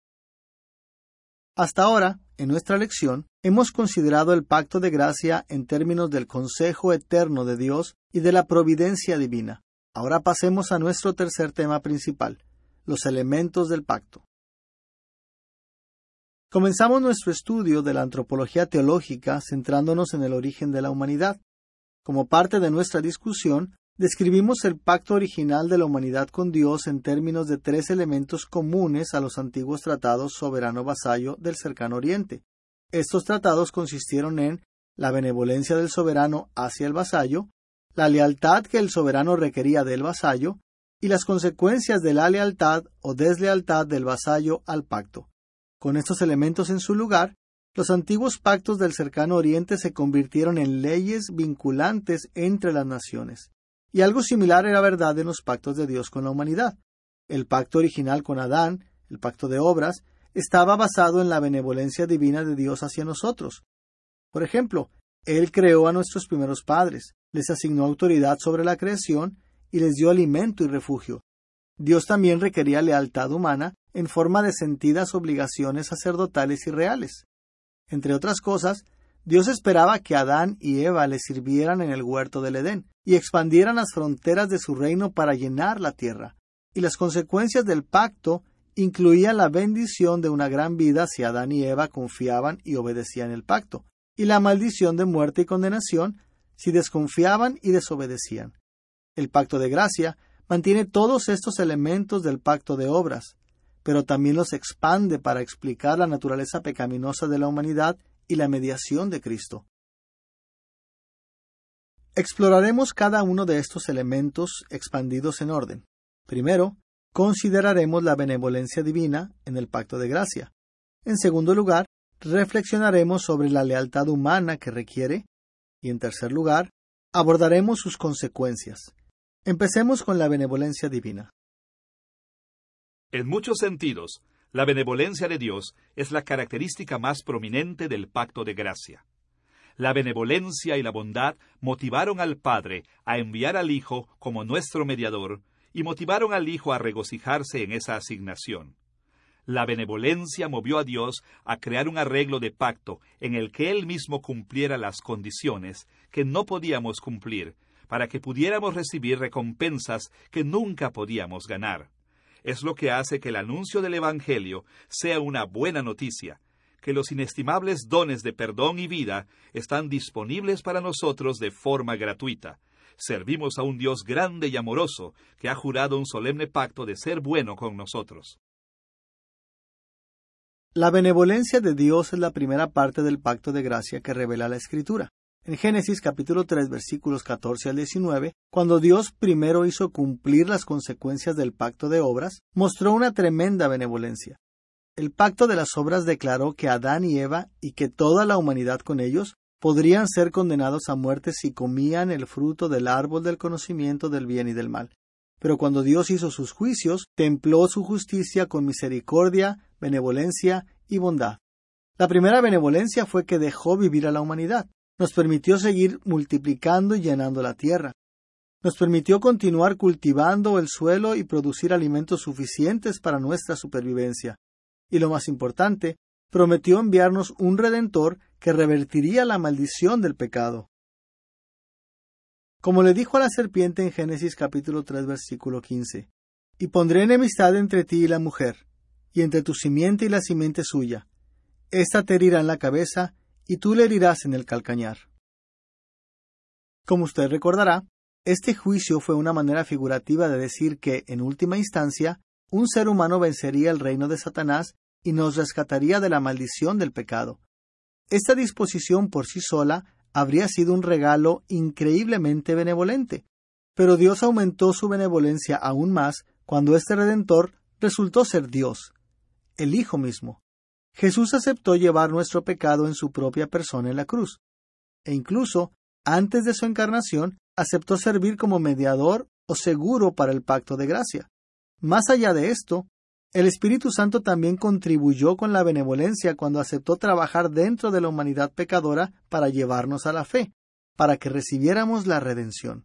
Hasta ahora, en nuestra lección, hemos considerado el pacto de gracia en términos del consejo eterno de Dios y de la providencia divina. Ahora pasemos a nuestro tercer tema principal, los elementos del pacto. Comenzamos nuestro estudio de la antropología teológica centrándonos en el origen de la humanidad. Como parte de nuestra discusión, describimos el pacto original de la humanidad con Dios en términos de tres elementos comunes a los antiguos tratados soberano-vasallo del Cercano Oriente. Estos tratados consistieron en la benevolencia del soberano hacia el vasallo, la lealtad que el soberano requería del vasallo y las consecuencias de la lealtad o deslealtad del vasallo al pacto. Con estos elementos en su lugar, los antiguos pactos del Cercano Oriente se convirtieron en leyes vinculantes entre las naciones. Y algo similar era verdad en los pactos de Dios con la humanidad. El pacto original con Adán, el pacto de obras, estaba basado en la benevolencia divina de Dios hacia nosotros. Por ejemplo, Él creó a nuestros primeros padres, les asignó autoridad sobre la creación y les dio alimento y refugio. Dios también requería lealtad humana en forma de sentidas obligaciones sacerdotales y reales. Entre otras cosas, Dios esperaba que Adán y Eva le sirvieran en el huerto del Edén y expandieran las fronteras de su reino para llenar la tierra. Y las consecuencias del pacto incluían la bendición de una gran vida si Adán y Eva confiaban y obedecían el pacto, y la maldición de muerte y condenación si desconfiaban y desobedecían. El pacto de gracia mantiene todos estos elementos del pacto de obras, pero también los expande para explicar la naturaleza pecaminosa de la humanidad y la mediación de Cristo. Exploraremos cada uno de estos elementos expandidos en orden. Primero, consideraremos la benevolencia divina en el pacto de gracia. En segundo lugar, reflexionaremos sobre la lealtad humana que requiere. Y en tercer lugar, abordaremos sus consecuencias. Empecemos con la benevolencia divina. En muchos sentidos, la benevolencia de Dios es la característica más prominente del pacto de gracia. La benevolencia y la bondad motivaron al Padre a enviar al Hijo como nuestro mediador y motivaron al Hijo a regocijarse en esa asignación. La benevolencia movió a Dios a crear un arreglo de pacto en el que Él mismo cumpliera las condiciones que no podíamos cumplir, para que pudiéramos recibir recompensas que nunca podíamos ganar. Es lo que hace que el anuncio del Evangelio sea una buena noticia, que los inestimables dones de perdón y vida están disponibles para nosotros de forma gratuita. Servimos a un Dios grande y amoroso que ha jurado un solemne pacto de ser bueno con nosotros. La benevolencia de Dios es la primera parte del pacto de gracia que revela la Escritura. En Génesis capítulo tres versículos catorce al diecinueve, cuando Dios primero hizo cumplir las consecuencias del pacto de obras, mostró una tremenda benevolencia. El pacto de las obras declaró que Adán y Eva, y que toda la humanidad con ellos, podrían ser condenados a muerte si comían el fruto del árbol del conocimiento del bien y del mal. Pero cuando Dios hizo sus juicios, templó su justicia con misericordia, benevolencia y bondad. La primera benevolencia fue que dejó vivir a la humanidad. Nos permitió seguir multiplicando y llenando la tierra. Nos permitió continuar cultivando el suelo y producir alimentos suficientes para nuestra supervivencia. y lo más importante, prometió enviarnos un Redentor que revertiría la maldición del pecado. Como le dijo a la serpiente en Génesis capítulo tres versículo quince, «Y pondré enemistad entre ti y la mujer, y entre tu simiente y la simiente suya. Esta te herirá en la cabeza, y tú le herirás en el calcañar». Como usted recordará, este juicio fue una manera figurativa de decir que, en última instancia, un ser humano vencería el reino de Satanás y nos rescataría de la maldición del pecado. Esta disposición por sí sola habría sido un regalo increíblemente benevolente, pero Dios aumentó su benevolencia aún más cuando este Redentor resultó ser Dios, el Hijo mismo. Jesús aceptó llevar nuestro pecado en su propia persona en la cruz, e incluso, antes de su encarnación, aceptó servir como mediador o seguro para el pacto de gracia. Más allá de esto, el Espíritu Santo también contribuyó con la benevolencia cuando aceptó trabajar dentro de la humanidad pecadora para llevarnos a la fe, para que recibiéramos la redención.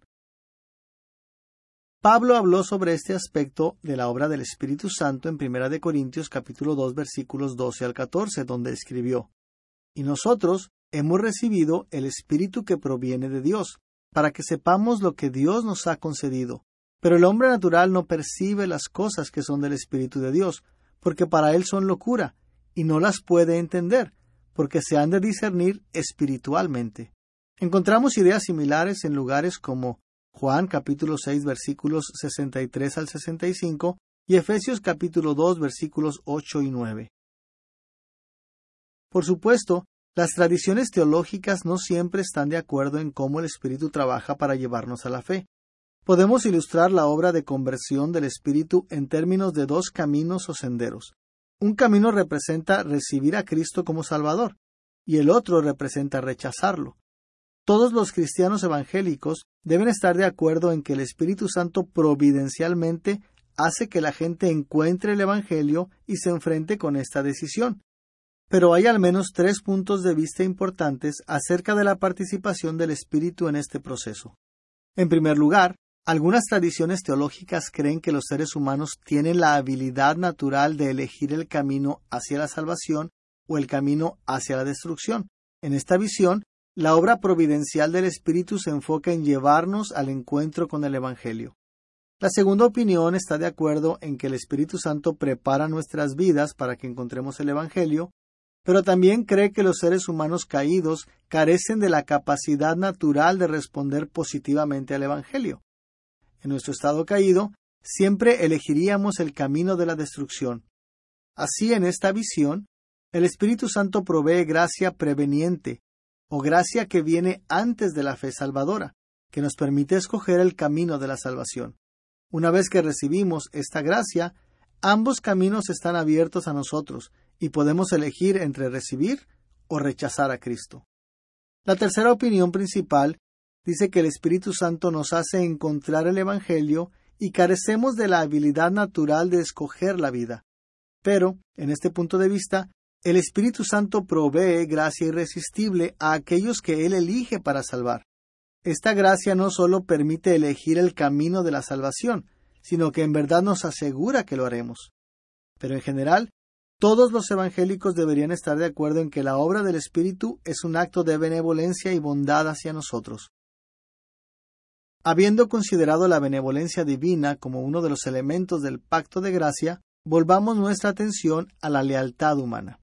Pablo habló sobre este aspecto de la obra del Espíritu Santo en Primera de Corintios capítulo dos versículos doce al catorce, donde escribió: «Y nosotros hemos recibido el Espíritu que proviene de Dios, para que sepamos lo que Dios nos ha concedido. Pero el hombre natural no percibe las cosas que son del Espíritu de Dios, porque para él son locura, y no las puede entender, porque se han de discernir espiritualmente». Encontramos ideas similares en lugares como Juan capítulo seis versículos sesenta y tres al sesenta y cinco y Efesios capítulo dos versículos ocho y nueve. Por supuesto, las tradiciones teológicas no siempre están de acuerdo en cómo el Espíritu trabaja para llevarnos a la fe. Podemos ilustrar la obra de conversión del Espíritu en términos de dos caminos o senderos. Un camino representa recibir a Cristo como Salvador, y el otro representa rechazarlo. Todos los cristianos evangélicos deben estar de acuerdo en que el Espíritu Santo providencialmente hace que la gente encuentre el Evangelio y se enfrente con esta decisión. Pero hay al menos tres puntos de vista importantes acerca de la participación del Espíritu en este proceso. En primer lugar, algunas tradiciones teológicas creen que los seres humanos tienen la habilidad natural de elegir el camino hacia la salvación o el camino hacia la destrucción. En esta visión, la obra providencial del Espíritu se enfoca en llevarnos al encuentro con el Evangelio. La segunda opinión está de acuerdo en que el Espíritu Santo prepara nuestras vidas para que encontremos el Evangelio, pero también cree que los seres humanos caídos carecen de la capacidad natural de responder positivamente al Evangelio. En nuestro estado caído, siempre elegiríamos el camino de la destrucción. Así, en esta visión, el Espíritu Santo provee gracia preveniente, o gracia que viene antes de la fe salvadora, que nos permite escoger el camino de la salvación. Una vez que recibimos esta gracia, ambos caminos están abiertos a nosotros, y podemos elegir entre recibir o rechazar a Cristo. La tercera opinión principal dice que el Espíritu Santo nos hace encontrar el Evangelio y carecemos de la habilidad natural de escoger la vida. Pero, en este punto de vista, el Espíritu Santo provee gracia irresistible a aquellos que Él elige para salvar. Esta gracia no solo permite elegir el camino de la salvación, sino que en verdad nos asegura que lo haremos. Pero en general, todos los evangélicos deberían estar de acuerdo en que la obra del Espíritu es un acto de benevolencia y bondad hacia nosotros. Habiendo considerado la benevolencia divina como uno de los elementos del pacto de gracia, volvamos nuestra atención a la lealtad humana.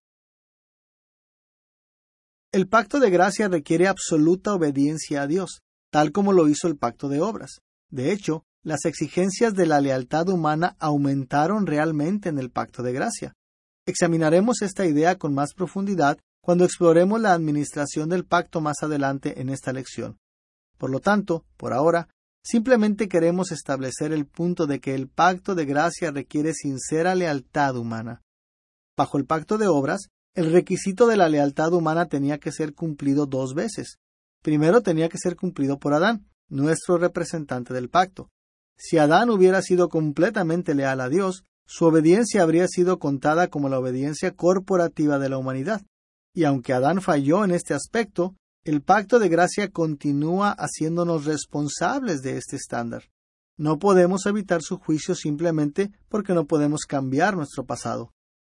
El pacto de gracia requiere absoluta obediencia a Dios, tal como lo hizo el pacto de obras. De hecho, las exigencias de la lealtad humana aumentaron realmente en el pacto de gracia. Examinaremos esta idea con más profundidad cuando exploremos la administración del pacto más adelante en esta lección. Por lo tanto, por ahora, simplemente queremos establecer el punto de que el pacto de gracia requiere sincera lealtad humana. Bajo el pacto de obras, el requisito de la lealtad humana tenía que ser cumplido dos veces. Primero tenía que ser cumplido por Adán, nuestro representante del pacto. Si Adán hubiera sido completamente leal a Dios, su obediencia habría sido contada como la obediencia corporativa de la humanidad. Y aunque Adán falló en este aspecto, el pacto de gracia continúa haciéndonos responsables de este estándar. No podemos evitar su juicio simplemente porque no podemos cambiar nuestro pasado.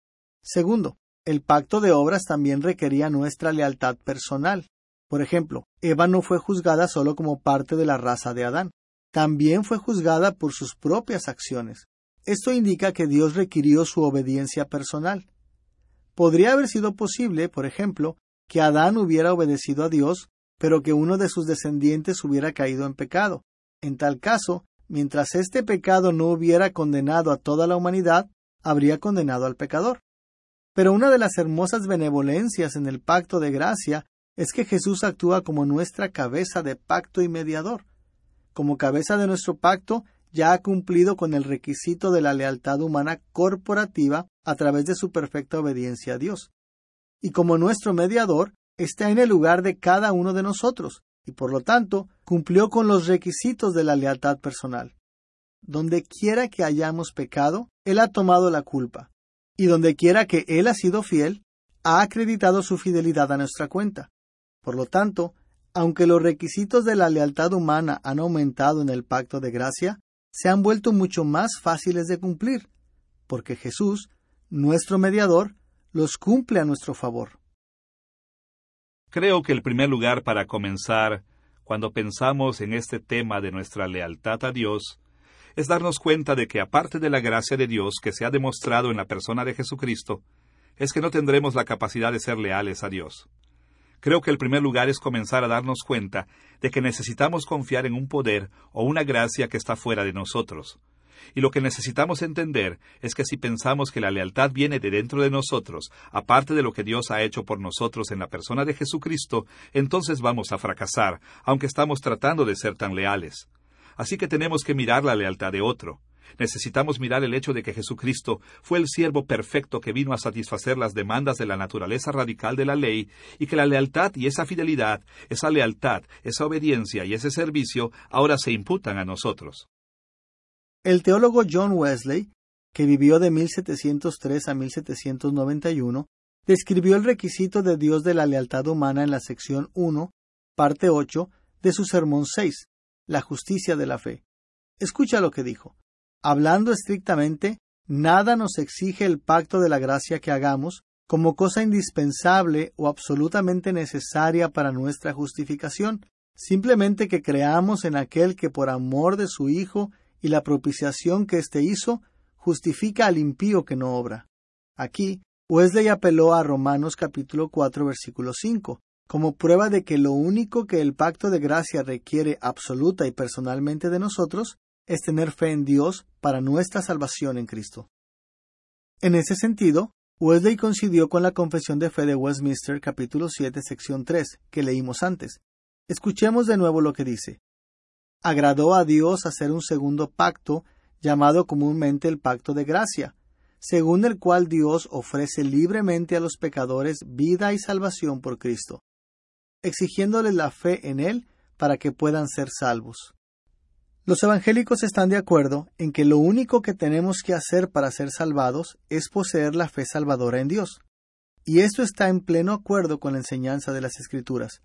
Segundo, el pacto de obras también requería nuestra lealtad personal. Por ejemplo, Eva no fue juzgada solo como parte de la raza de Adán, también fue juzgada por sus propias acciones. Esto indica que Dios requirió su obediencia personal. Podría haber sido posible, por ejemplo, que Adán hubiera obedecido a Dios, pero que uno de sus descendientes hubiera caído en pecado. En tal caso, mientras este pecado no hubiera condenado a toda la humanidad, habría condenado al pecador. Pero una de las hermosas benevolencias en el pacto de gracia es que Jesús actúa como nuestra cabeza de pacto y mediador. Como cabeza de nuestro pacto, ya ha cumplido con el requisito de la lealtad humana corporativa a través de su perfecta obediencia a Dios. Y como nuestro mediador, está en el lugar de cada uno de nosotros, y por lo tanto, cumplió con los requisitos de la lealtad personal. Donde quiera que hayamos pecado, Él ha tomado la culpa, y donde quiera que Él ha sido fiel, ha acreditado su fidelidad a nuestra cuenta. Por lo tanto, aunque los requisitos de la lealtad humana han aumentado en el pacto de gracia, se han vuelto mucho más fáciles de cumplir, porque Jesús, nuestro mediador, los cumple a nuestro favor. Creo que el primer lugar para comenzar, cuando pensamos en este tema de nuestra lealtad a Dios, es darnos cuenta de que aparte de la gracia de Dios que se ha demostrado en la persona de Jesucristo, es que no tendremos la capacidad de ser leales a Dios. Creo que el primer lugar es comenzar a darnos cuenta de que necesitamos confiar en un poder o una gracia que está fuera de nosotros. Y lo que necesitamos entender es que si pensamos que la lealtad viene de dentro de nosotros, aparte de lo que Dios ha hecho por nosotros en la persona de Jesucristo, entonces vamos a fracasar, aunque estamos tratando de ser tan leales. Así que tenemos que mirar la lealtad de otro. Necesitamos mirar el hecho de que Jesucristo fue el siervo perfecto que vino a satisfacer las demandas de la naturaleza radical de la ley, y que la lealtad y esa fidelidad, esa lealtad, esa obediencia y ese servicio ahora se imputan a nosotros. El teólogo John Wesley, que vivió de mil setecientos tres a mil setecientos noventa y uno, describió el requisito de Dios de la lealtad humana en la sección uno, parte ocho, de su sermón seis, la justicia de la fe. Escucha lo que dijo. Hablando estrictamente, nada nos exige el pacto de la gracia que hagamos como cosa indispensable o absolutamente necesaria para nuestra justificación, simplemente que creamos en aquel que por amor de su Hijo y la propiciación que éste hizo, justifica al impío que no obra. Aquí, Wesley apeló a Romanos capítulo cuatro, versículo cinco, como prueba de que lo único que el pacto de gracia requiere absoluta y personalmente de nosotros es tener fe en Dios para nuestra salvación en Cristo. En ese sentido, Wesley coincidió con la Confesión de Fe de Westminster capítulo siete, sección tres, que leímos antes. Escuchemos de nuevo lo que dice. Agradó a Dios hacer un segundo pacto, llamado comúnmente el pacto de gracia, según el cual Dios ofrece libremente a los pecadores vida y salvación por Cristo, exigiéndoles la fe en Él para que puedan ser salvos. Los evangélicos están de acuerdo en que lo único que tenemos que hacer para ser salvados es poseer la fe salvadora en Dios, y esto está en pleno acuerdo con la enseñanza de las Escrituras.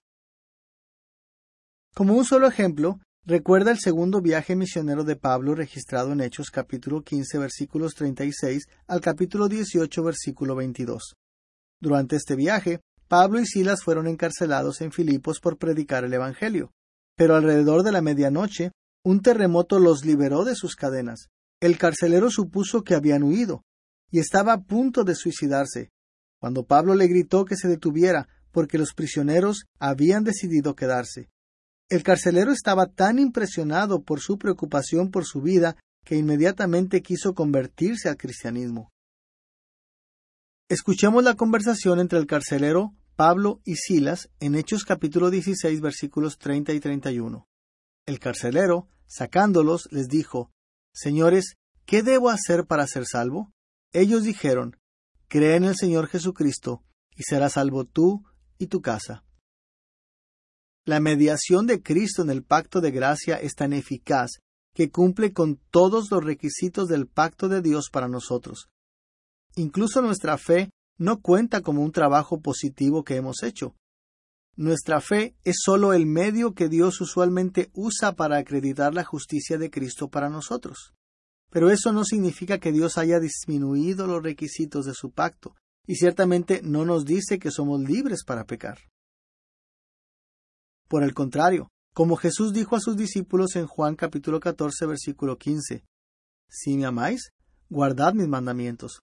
Como un solo ejemplo, recuerda el segundo viaje misionero de Pablo registrado en Hechos capítulo quince versículos treinta y seis al capítulo dieciocho versículo veintidós. Durante este viaje, Pablo y Silas fueron encarcelados en Filipos por predicar el Evangelio, pero alrededor de la medianoche, un terremoto los liberó de sus cadenas. El carcelero supuso que habían huido, y estaba a punto de suicidarse, cuando Pablo le gritó que se detuviera, porque los prisioneros habían decidido quedarse. El carcelero estaba tan impresionado por su preocupación por su vida, que inmediatamente quiso convertirse al cristianismo. Escuchemos la conversación entre el carcelero, Pablo y Silas en Hechos capítulo dieciséis versículos treinta y treinta y uno. El carcelero, sacándolos, les dijo, Señores, ¿qué debo hacer para ser salvo? Ellos dijeron, Cree en el Señor Jesucristo, y serás salvo tú y tu casa. La mediación de Cristo en el pacto de gracia es tan eficaz que cumple con todos los requisitos del pacto de Dios para nosotros. Incluso nuestra fe no cuenta como un trabajo positivo que hemos hecho. Nuestra fe es solo el medio que Dios usualmente usa para acreditar la justicia de Cristo para nosotros. Pero eso no significa que Dios haya disminuido los requisitos de su pacto, y ciertamente no nos dice que somos libres para pecar. Por el contrario, como Jesús dijo a sus discípulos en Juan capítulo catorce, versículo quince, «Si me amáis, guardad mis mandamientos».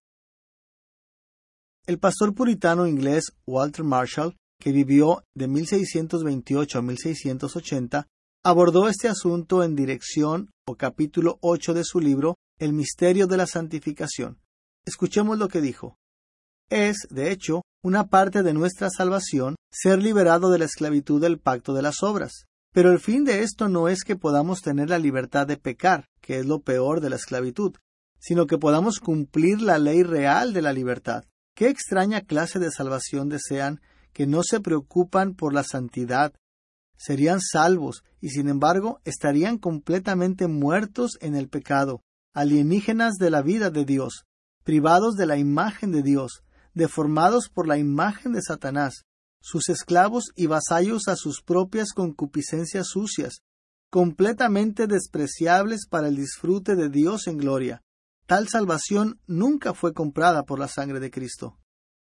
El pastor puritano inglés Walter Marshall, que vivió de mil seiscientos veintiocho a mil seiscientos ochenta, abordó este asunto en dirección o capítulo ocho de su libro El misterio de la santificación. Escuchemos lo que dijo. Es, de hecho, una parte de nuestra salvación ser liberado de la esclavitud del pacto de las obras. Pero el fin de esto no es que podamos tener la libertad de pecar, que es lo peor de la esclavitud, sino que podamos cumplir la ley real de la libertad. ¿Qué extraña clase de salvación desean que no se preocupan por la santidad? Serían salvos y sin embargo estarían completamente muertos en el pecado, alienígenas de la vida de Dios, privados de la imagen de Dios, deformados por la imagen de Satanás, sus esclavos y vasallos a sus propias concupiscencias sucias, completamente despreciables para el disfrute de Dios en gloria. Tal salvación nunca fue comprada por la sangre de Cristo.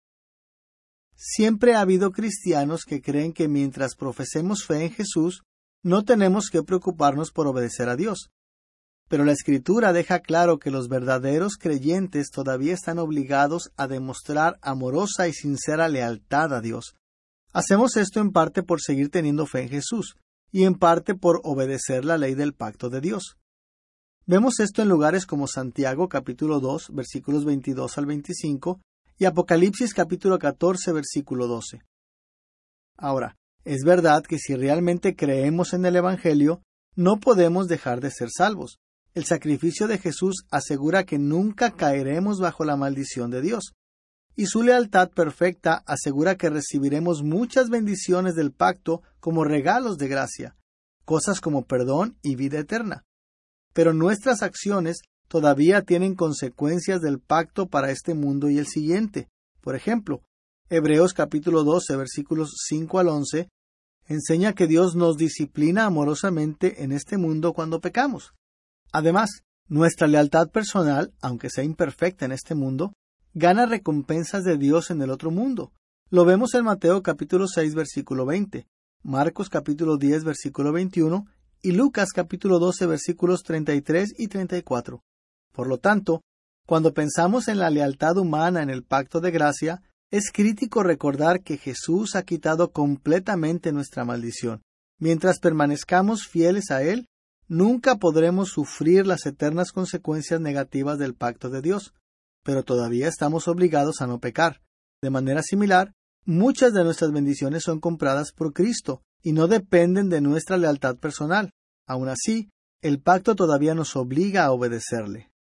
Siempre ha habido cristianos que creen que mientras profesemos fe en Jesús, no tenemos que preocuparnos por obedecer a Dios. Pero la Escritura deja claro que los verdaderos creyentes todavía están obligados a demostrar amorosa y sincera lealtad a Dios. Hacemos esto en parte por seguir teniendo fe en Jesús, y en parte por obedecer la ley del pacto de Dios. Vemos esto en lugares como Santiago capítulo dos, versículos veintidós al veinticinco, y Apocalipsis capítulo catorce, versículo doce. Ahora, es verdad que si realmente creemos en el Evangelio, no podemos dejar de ser salvos. El sacrificio de Jesús asegura que nunca caeremos bajo la maldición de Dios, y su lealtad perfecta asegura que recibiremos muchas bendiciones del pacto como regalos de gracia, cosas como perdón y vida eterna. Pero nuestras acciones todavía tienen consecuencias del pacto para este mundo y el siguiente. Por ejemplo, Hebreos capítulo doce, versículos cinco al once, enseña que Dios nos disciplina amorosamente en este mundo cuando pecamos. Además, nuestra lealtad personal, aunque sea imperfecta en este mundo, gana recompensas de Dios en el otro mundo. Lo vemos en Mateo capítulo seis, versículo veinte, Marcos capítulo diez, versículo veintiuno, y Lucas capítulo doce, versículos treinta y tres y treinta y cuatro. Por lo tanto, cuando pensamos en la lealtad humana en el pacto de gracia, es crítico recordar que Jesús ha quitado completamente nuestra maldición. Mientras permanezcamos fieles a Él, nunca podremos sufrir las eternas consecuencias negativas del pacto de Dios, pero todavía estamos obligados a no pecar. De manera similar, muchas de nuestras bendiciones son compradas por Cristo y no dependen de nuestra lealtad personal. Aun así, el pacto todavía nos obliga a obedecerle.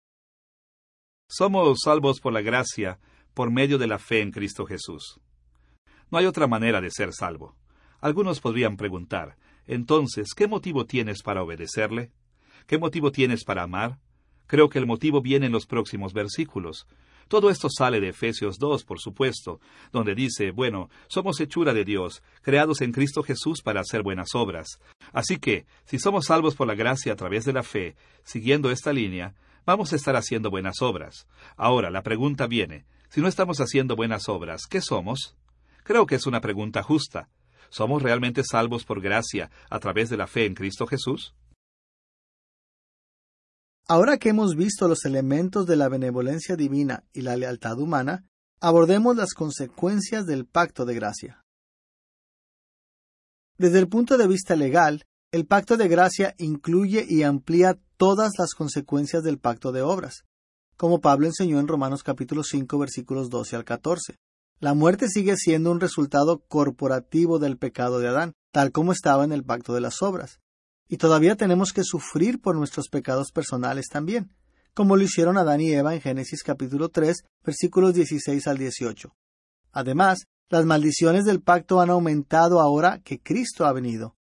Somos salvos por la gracia, por medio de la fe en Cristo Jesús. No hay otra manera de ser salvo. Algunos podrían preguntar, entonces, ¿qué motivo tienes para obedecerle? ¿Qué motivo tienes para amar? Creo que el motivo viene en los próximos versículos. Todo esto sale de Efesios dos, por supuesto, donde dice, bueno, somos hechura de Dios, creados en Cristo Jesús para hacer buenas obras. Así que, si somos salvos por la gracia a través de la fe, siguiendo esta línea, vamos a estar haciendo buenas obras. Ahora, la pregunta viene, si no estamos haciendo buenas obras, ¿qué somos? Creo que es una pregunta justa. ¿Somos realmente salvos por gracia a través de la fe en Cristo Jesús? Ahora que hemos visto los elementos de la benevolencia divina y la lealtad humana, abordemos las consecuencias del pacto de gracia. Desde el punto de vista legal, el pacto de gracia incluye y amplía todas las consecuencias del pacto de obras, como Pablo enseñó en Romanos capítulo cinco, versículos doce al catorce. La muerte sigue siendo un resultado corporativo del pecado de Adán, tal como estaba en el pacto de las obras. Y todavía tenemos que sufrir por nuestros pecados personales también, como lo hicieron Adán y Eva en Génesis capítulo tres, versículos dieciséis al dieciocho. Además, las maldiciones del pacto han aumentado ahora que Cristo ha venido.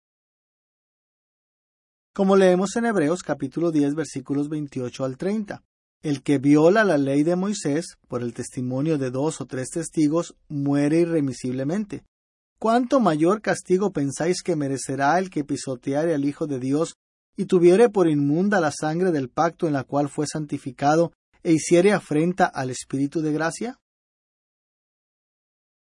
Como leemos en Hebreos capítulo diez, versículos veintiocho al treinta. El que viola la ley de Moisés, por el testimonio de dos o tres testigos, muere irremisiblemente. ¿Cuánto mayor castigo pensáis que merecerá el que pisoteare al Hijo de Dios y tuviere por inmunda la sangre del pacto en la cual fue santificado e hiciere afrenta al Espíritu de gracia?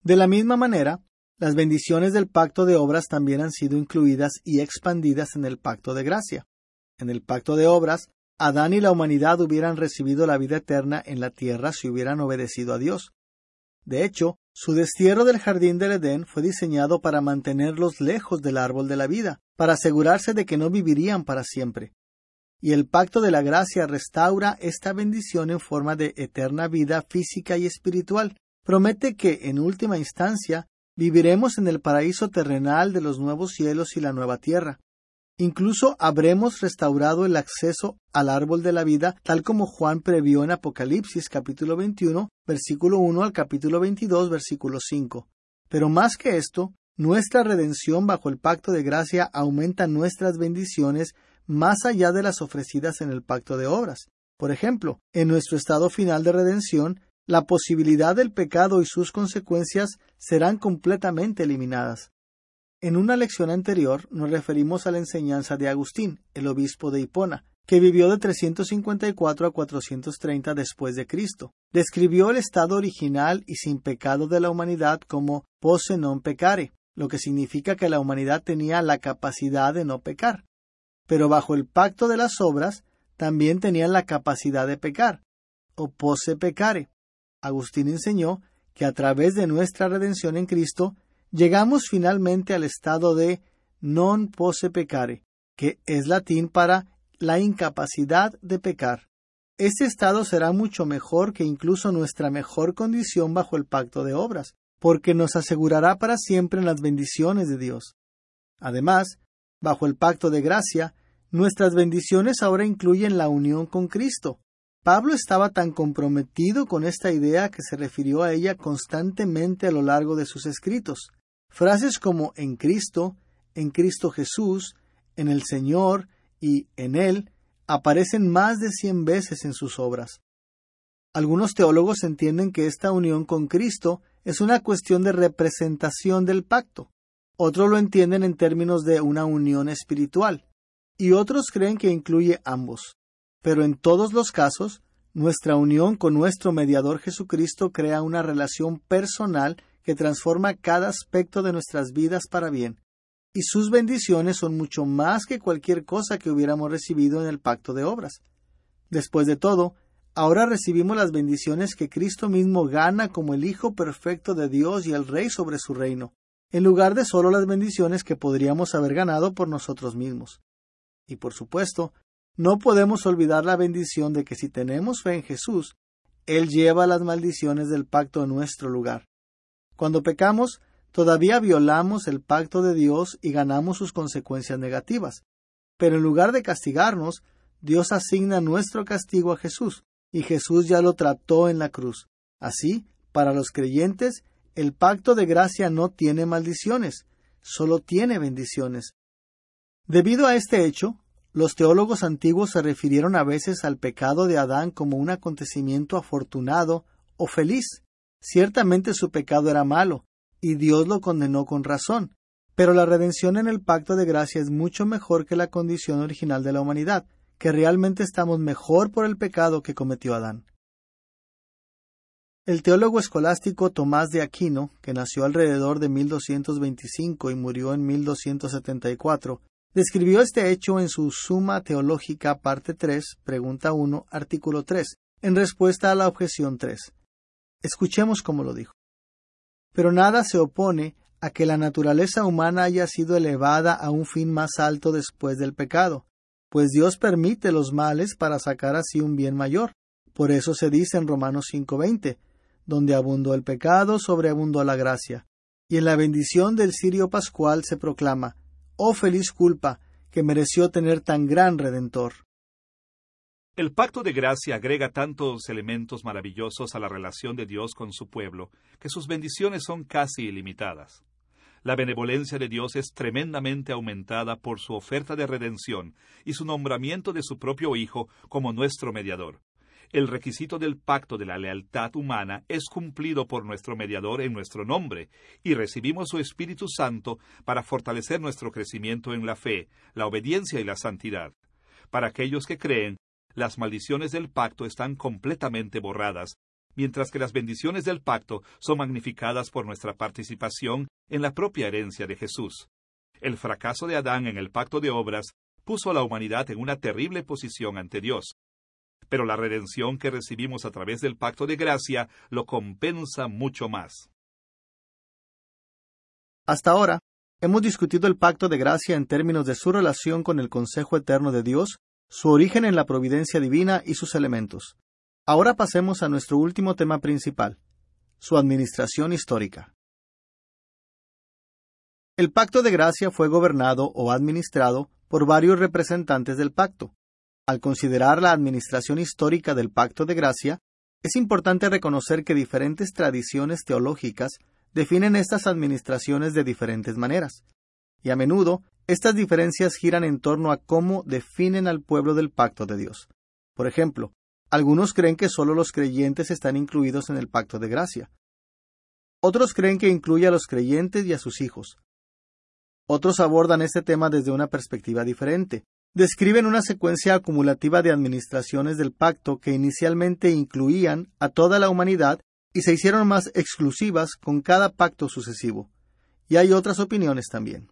De la misma manera, las bendiciones del pacto de obras también han sido incluidas y expandidas en el pacto de gracia. En el pacto de obras, Adán y la humanidad hubieran recibido la vida eterna en la tierra si hubieran obedecido a Dios. De hecho, su destierro del jardín del Edén fue diseñado para mantenerlos lejos del árbol de la vida, para asegurarse de que no vivirían para siempre. Y el pacto de la gracia restaura esta bendición en forma de eterna vida física y espiritual. Promete que, en última instancia, viviremos en el paraíso terrenal de los nuevos cielos y la nueva tierra. Incluso habremos restaurado el acceso al árbol de la vida, tal como Juan previó en Apocalipsis capítulo veintiuno, versículo uno al capítulo veintidós, versículo cinco. Pero más que esto, nuestra redención bajo el pacto de gracia aumenta nuestras bendiciones más allá de las ofrecidas en el pacto de obras. Por ejemplo, en nuestro estado final de redención, la posibilidad del pecado y sus consecuencias serán completamente eliminadas. En una lección anterior nos referimos a la enseñanza de Agustín, el obispo de Hipona, que vivió de trescientos cincuenta y cuatro a cuatrocientos treinta después de Cristo. Describió el estado original y sin pecado de la humanidad como posse non peccare, lo que significa que la humanidad tenía la capacidad de no pecar. Pero bajo el pacto de las obras también tenían la capacidad de pecar, o posse peccare. Agustín enseñó que a través de nuestra redención en Cristo, llegamos finalmente al estado de non posse peccare, que es latín para la incapacidad de pecar. Este estado será mucho mejor que incluso nuestra mejor condición bajo el pacto de obras, porque nos asegurará para siempre las bendiciones de Dios. Además, bajo el pacto de gracia, nuestras bendiciones ahora incluyen la unión con Cristo. Pablo estaba tan comprometido con esta idea que se refirió a ella constantemente a lo largo de sus escritos. Frases como en Cristo, en Cristo Jesús, en el Señor y en Él aparecen más de cien veces en sus obras. Algunos teólogos entienden que esta unión con Cristo es una cuestión de representación del pacto. Otros lo entienden en términos de una unión espiritual, y otros creen que incluye ambos. Pero en todos los casos, nuestra unión con nuestro mediador Jesucristo crea una relación personal que transforma cada aspecto de nuestras vidas para bien, y sus bendiciones son mucho más que cualquier cosa que hubiéramos recibido en el pacto de obras. Después de todo, ahora recibimos las bendiciones que Cristo mismo gana como el Hijo perfecto de Dios y el Rey sobre su reino, en lugar de solo las bendiciones que podríamos haber ganado por nosotros mismos. Y por supuesto, no podemos olvidar la bendición de que si tenemos fe en Jesús, Él lleva las maldiciones del pacto en nuestro lugar. Cuando pecamos, todavía violamos el pacto de Dios y ganamos sus consecuencias negativas. Pero en lugar de castigarnos, Dios asigna nuestro castigo a Jesús, y Jesús ya lo trató en la cruz. Así, para los creyentes, el pacto de gracia no tiene maldiciones, solo tiene bendiciones. Debido a este hecho, los teólogos antiguos se refirieron a veces al pecado de Adán como un acontecimiento afortunado o feliz. Ciertamente su pecado era malo, y Dios lo condenó con razón, pero la redención en el pacto de gracia es mucho mejor que la condición original de la humanidad, que realmente estamos mejor por el pecado que cometió Adán. El teólogo escolástico Tomás de Aquino, que nació alrededor de mil doscientos veinticinco y murió en mil doscientos setenta y cuatro, describió este hecho en su Suma Teológica, parte tres, pregunta uno, artículo tres, en respuesta a la objeción tres. Escuchemos cómo lo dijo. Pero nada se opone a que la naturaleza humana haya sido elevada a un fin más alto después del pecado, pues Dios permite los males para sacar así un bien mayor. Por eso se dice en Romanos cinco veinte, donde abundó el pecado, sobreabundó la gracia. Y en la bendición del cirio pascual se proclama, ¡oh feliz culpa que mereció tener tan gran Redentor! El pacto de gracia agrega tantos elementos maravillosos a la relación de Dios con su pueblo, que sus bendiciones son casi ilimitadas. La benevolencia de Dios es tremendamente aumentada por su oferta de redención y su nombramiento de su propio Hijo como nuestro mediador. El requisito del pacto de la lealtad humana es cumplido por nuestro mediador en nuestro nombre, y recibimos su Espíritu Santo para fortalecer nuestro crecimiento en la fe, la obediencia y la santidad. Para aquellos que creen, las maldiciones del pacto están completamente borradas, mientras que las bendiciones del pacto son magnificadas por nuestra participación en la propia herencia de Jesús. El fracaso de Adán en el pacto de obras puso a la humanidad en una terrible posición ante Dios. Pero la redención que recibimos a través del pacto de gracia lo compensa mucho más. Hasta ahora, hemos discutido el pacto de gracia en términos de su relación con el consejo eterno de Dios, su origen en la providencia divina y sus elementos. Ahora pasemos a nuestro último tema principal, su administración histórica. El pacto de gracia fue gobernado o administrado por varios representantes del pacto. Al considerar la administración histórica del pacto de gracia, es importante reconocer que diferentes tradiciones teológicas definen estas administraciones de diferentes maneras, y a menudo estas diferencias giran en torno a cómo definen al pueblo del pacto de Dios. Por ejemplo, algunos creen que solo los creyentes están incluidos en el pacto de gracia. Otros creen que incluye a los creyentes y a sus hijos. Otros abordan este tema desde una perspectiva diferente. Describen una secuencia acumulativa de administraciones del pacto que inicialmente incluían a toda la humanidad y se hicieron más exclusivas con cada pacto sucesivo. Y hay otras opiniones también.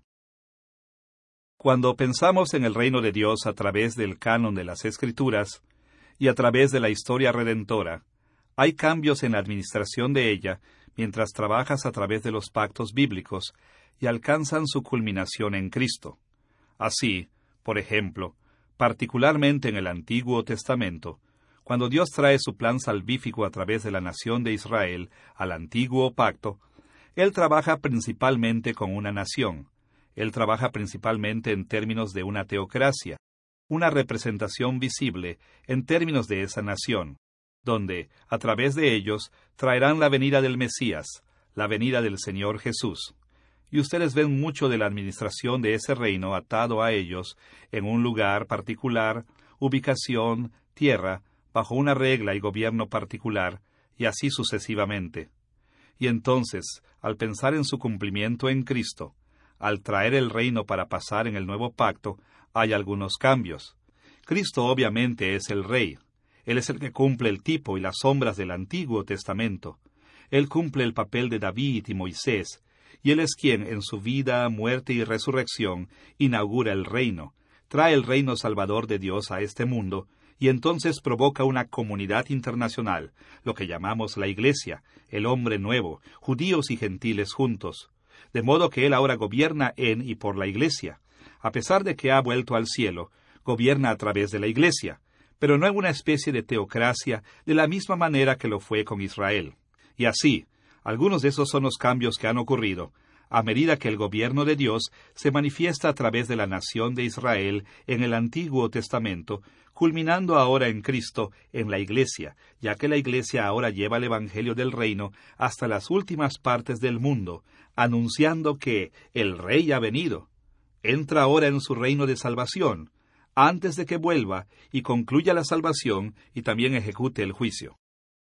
Cuando pensamos en el reino de Dios a través del canon de las Escrituras y a través de la historia redentora, hay cambios en la administración de ella mientras trabajas a través de los pactos bíblicos y alcanzan su culminación en Cristo. Así, por ejemplo, particularmente en el Antiguo Testamento, cuando Dios trae su plan salvífico a través de la nación de Israel al Antiguo Pacto, Él trabaja principalmente con una nación. Él trabaja principalmente en términos de una teocracia, una representación visible en términos de esa nación, donde, a través de ellos, traerán la venida del Mesías, la venida del Señor Jesús. Y ustedes ven mucho de la administración de ese reino atado a ellos en un lugar particular, ubicación, tierra, bajo una regla y gobierno particular, y así sucesivamente. Y entonces, al pensar en su cumplimiento en Cristo, al traer el reino para pasar en el nuevo pacto, hay algunos cambios. Cristo obviamente es el Rey. Él es el que cumple el tipo y las sombras del Antiguo Testamento. Él cumple el papel de David y Moisés, y Él es quien, en su vida, muerte y resurrección, inaugura el reino, trae el reino salvador de Dios a este mundo, y entonces provoca una comunidad internacional, lo que llamamos la Iglesia, el hombre nuevo, judíos y gentiles juntos. De modo que Él ahora gobierna en y por la Iglesia. A pesar de que ha vuelto al cielo, gobierna a través de la Iglesia, pero no en una especie de teocracia de la misma manera que lo fue con Israel. Y así, algunos de esos son los cambios que han ocurrido, a medida que el gobierno de Dios se manifiesta a través de la nación de Israel en el Antiguo Testamento, culminando ahora en Cristo, en la Iglesia, ya que la Iglesia ahora lleva el Evangelio del Reino hasta las últimas partes del mundo, anunciando que el Rey ha venido. Entra ahora en su reino de salvación, antes de que vuelva y concluya la salvación y también ejecute el juicio.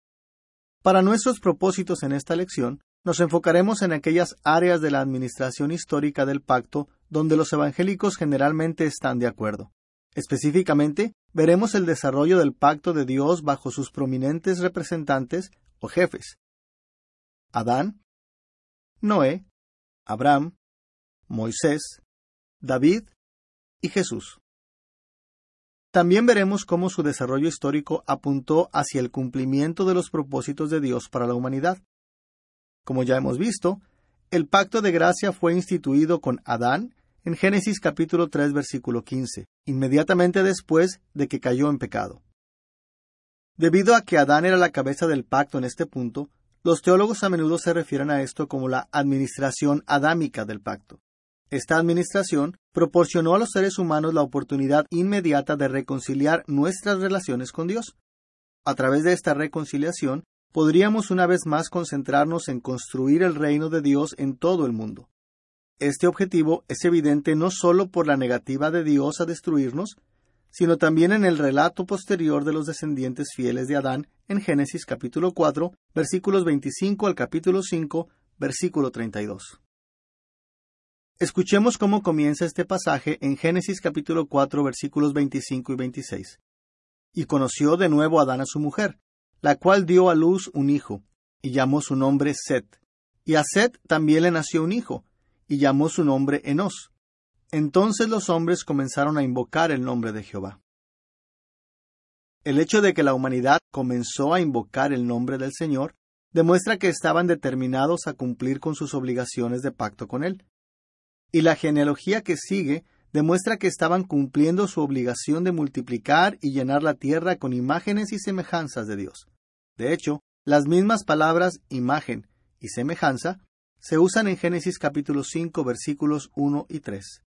Para nuestros propósitos en esta lección, nos enfocaremos en aquellas áreas de la administración histórica del pacto donde los evangélicos generalmente están de acuerdo. Específicamente, veremos el desarrollo del pacto de Dios bajo sus prominentes representantes o jefes: Adán, Noé, Abraham, Moisés, David y Jesús. También veremos cómo su desarrollo histórico apuntó hacia el cumplimiento de los propósitos de Dios para la humanidad. Como ya hemos visto, el pacto de gracia fue instituido con Adán en Génesis capítulo tres, versículo quince, inmediatamente después de que cayó en pecado. Debido a que Adán era la cabeza del pacto en este punto, los teólogos a menudo se refieren a esto como la administración adámica del pacto. Esta administración proporcionó a los seres humanos la oportunidad inmediata de reconciliar nuestras relaciones con Dios. A través de esta reconciliación, podríamos una vez más concentrarnos en construir el reino de Dios en todo el mundo. Este objetivo es evidente no solo por la negativa de Dios a destruirnos, sino también en el relato posterior de los descendientes fieles de Adán en Génesis capítulo cuatro, versículos veinticinco al capítulo cinco, versículo treinta y dos. Escuchemos cómo comienza este pasaje en Génesis capítulo cuatro, versículos veinticinco y veintiséis. Y conoció de nuevo Adán a su mujer, la cual dio a luz un hijo, y llamó su nombre Set. Y a Set también le nació un hijo, y llamó su nombre Enos. Entonces los hombres comenzaron a invocar el nombre de Jehová. El hecho de que la humanidad comenzó a invocar el nombre del Señor demuestra que estaban determinados a cumplir con sus obligaciones de pacto con Él. Y la genealogía que sigue demuestra que estaban cumpliendo su obligación de multiplicar y llenar la tierra con imágenes y semejanzas de Dios. De hecho, las mismas palabras imagen y semejanza se usan en Génesis capítulo cinco versículos uno y tres.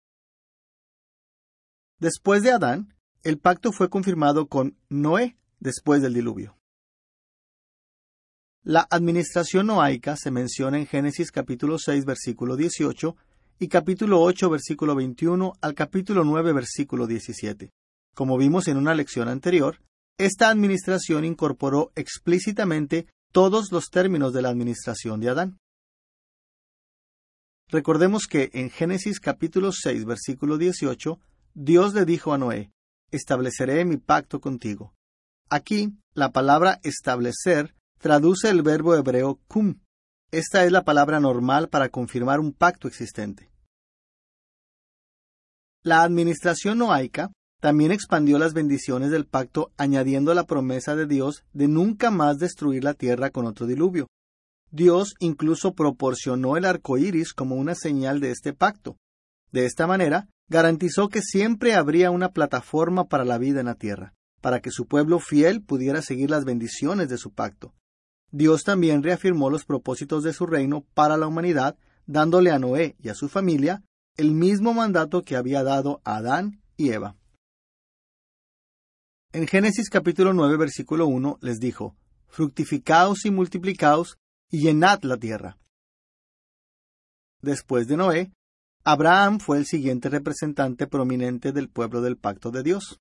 Después de Adán, el pacto fue confirmado con Noé después del diluvio. La administración noaica se menciona en Génesis capítulo seis versículo dieciocho y capítulo ocho versículo veintiuno al capítulo nueve versículo diecisiete. Como vimos en una lección anterior, esta administración incorporó explícitamente todos los términos de la administración de Adán. Recordemos que en Génesis capítulo seis versículo dieciocho, Dios le dijo a Noé: estableceré mi pacto contigo. Aquí, la palabra establecer traduce el verbo hebreo kum. Esta es la palabra normal para confirmar un pacto existente. La administración noaica también expandió las bendiciones del pacto, añadiendo la promesa de Dios de nunca más destruir la tierra con otro diluvio. Dios incluso proporcionó el arco iris como una señal de este pacto. De esta manera, garantizó que siempre habría una plataforma para la vida en la tierra, para que su pueblo fiel pudiera seguir las bendiciones de su pacto. Dios también reafirmó los propósitos de su reino para la humanidad, dándole a Noé y a su familia el mismo mandato que había dado a Adán y Eva. En Génesis capítulo nueve versículo uno les dijo: fructificaos y multiplicaos y llenad la tierra. Después de Noé, Abraham fue el siguiente representante prominente del pueblo del pacto de Dios.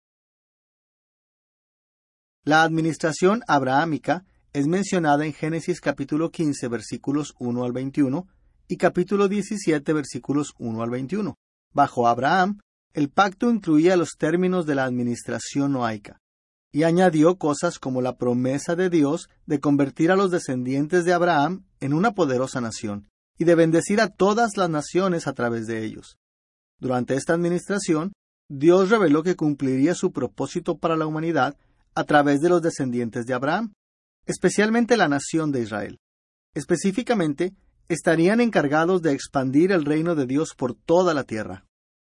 La administración abrahámica es mencionada en Génesis capítulo quince versículos uno al veintiuno y capítulo diecisiete versículos uno al veintiuno. Bajo Abraham, el pacto incluía los términos de la administración noaica y añadió cosas como la promesa de Dios de convertir a los descendientes de Abraham en una poderosa nación y de bendecir a todas las naciones a través de ellos. Durante esta administración, Dios reveló que cumpliría su propósito para la humanidad a través de los descendientes de Abraham, especialmente la nación de Israel. Específicamente, estarían encargados de expandir el reino de Dios por toda la tierra.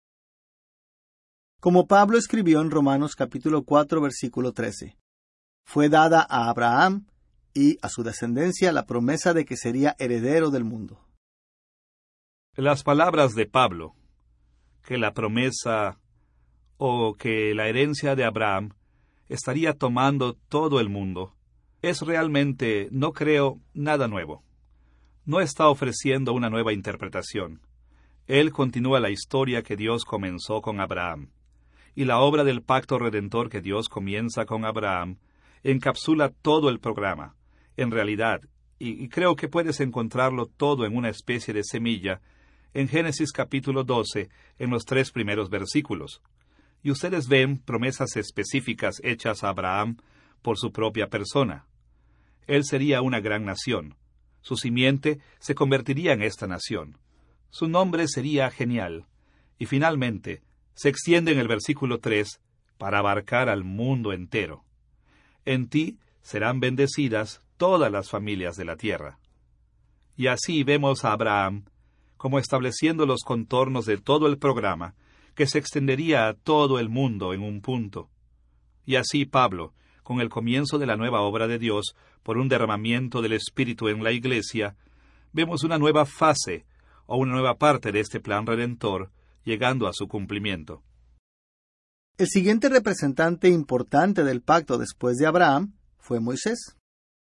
Como Pablo escribió en Romanos capítulo cuatro versículo trece, fue dada a Abraham y a su descendencia la promesa de que sería heredero del mundo. Las palabras de Pablo, que la promesa o que la herencia de Abraham estaría tomando todo el mundo, es realmente, no creo, nada nuevo. No está ofreciendo una nueva interpretación. Él continúa la historia que Dios comenzó con Abraham. Y la obra del pacto redentor que Dios comienza con Abraham encapsula todo el programa. En realidad, y, y creo que puedes encontrarlo todo en una especie de semilla, en Génesis capítulo doce, en los tres primeros versículos. Y ustedes ven promesas específicas hechas a Abraham por su propia persona. Él sería una gran nación. Su simiente se convertiría en esta nación. Su nombre sería genial. Y finalmente, se extiende en el versículo tres para abarcar al mundo entero. En ti serán bendecidas todas las familias de la tierra. Y así vemos a Abraham como estableciendo los contornos de todo el programa que se extendería a todo el mundo en un punto. Y así Pablo, con el comienzo de la nueva obra de Dios por un derramamiento del Espíritu en la Iglesia, vemos una nueva fase o una nueva parte de este plan redentor llegando a su cumplimiento. El siguiente representante importante del pacto después de Abraham fue Moisés.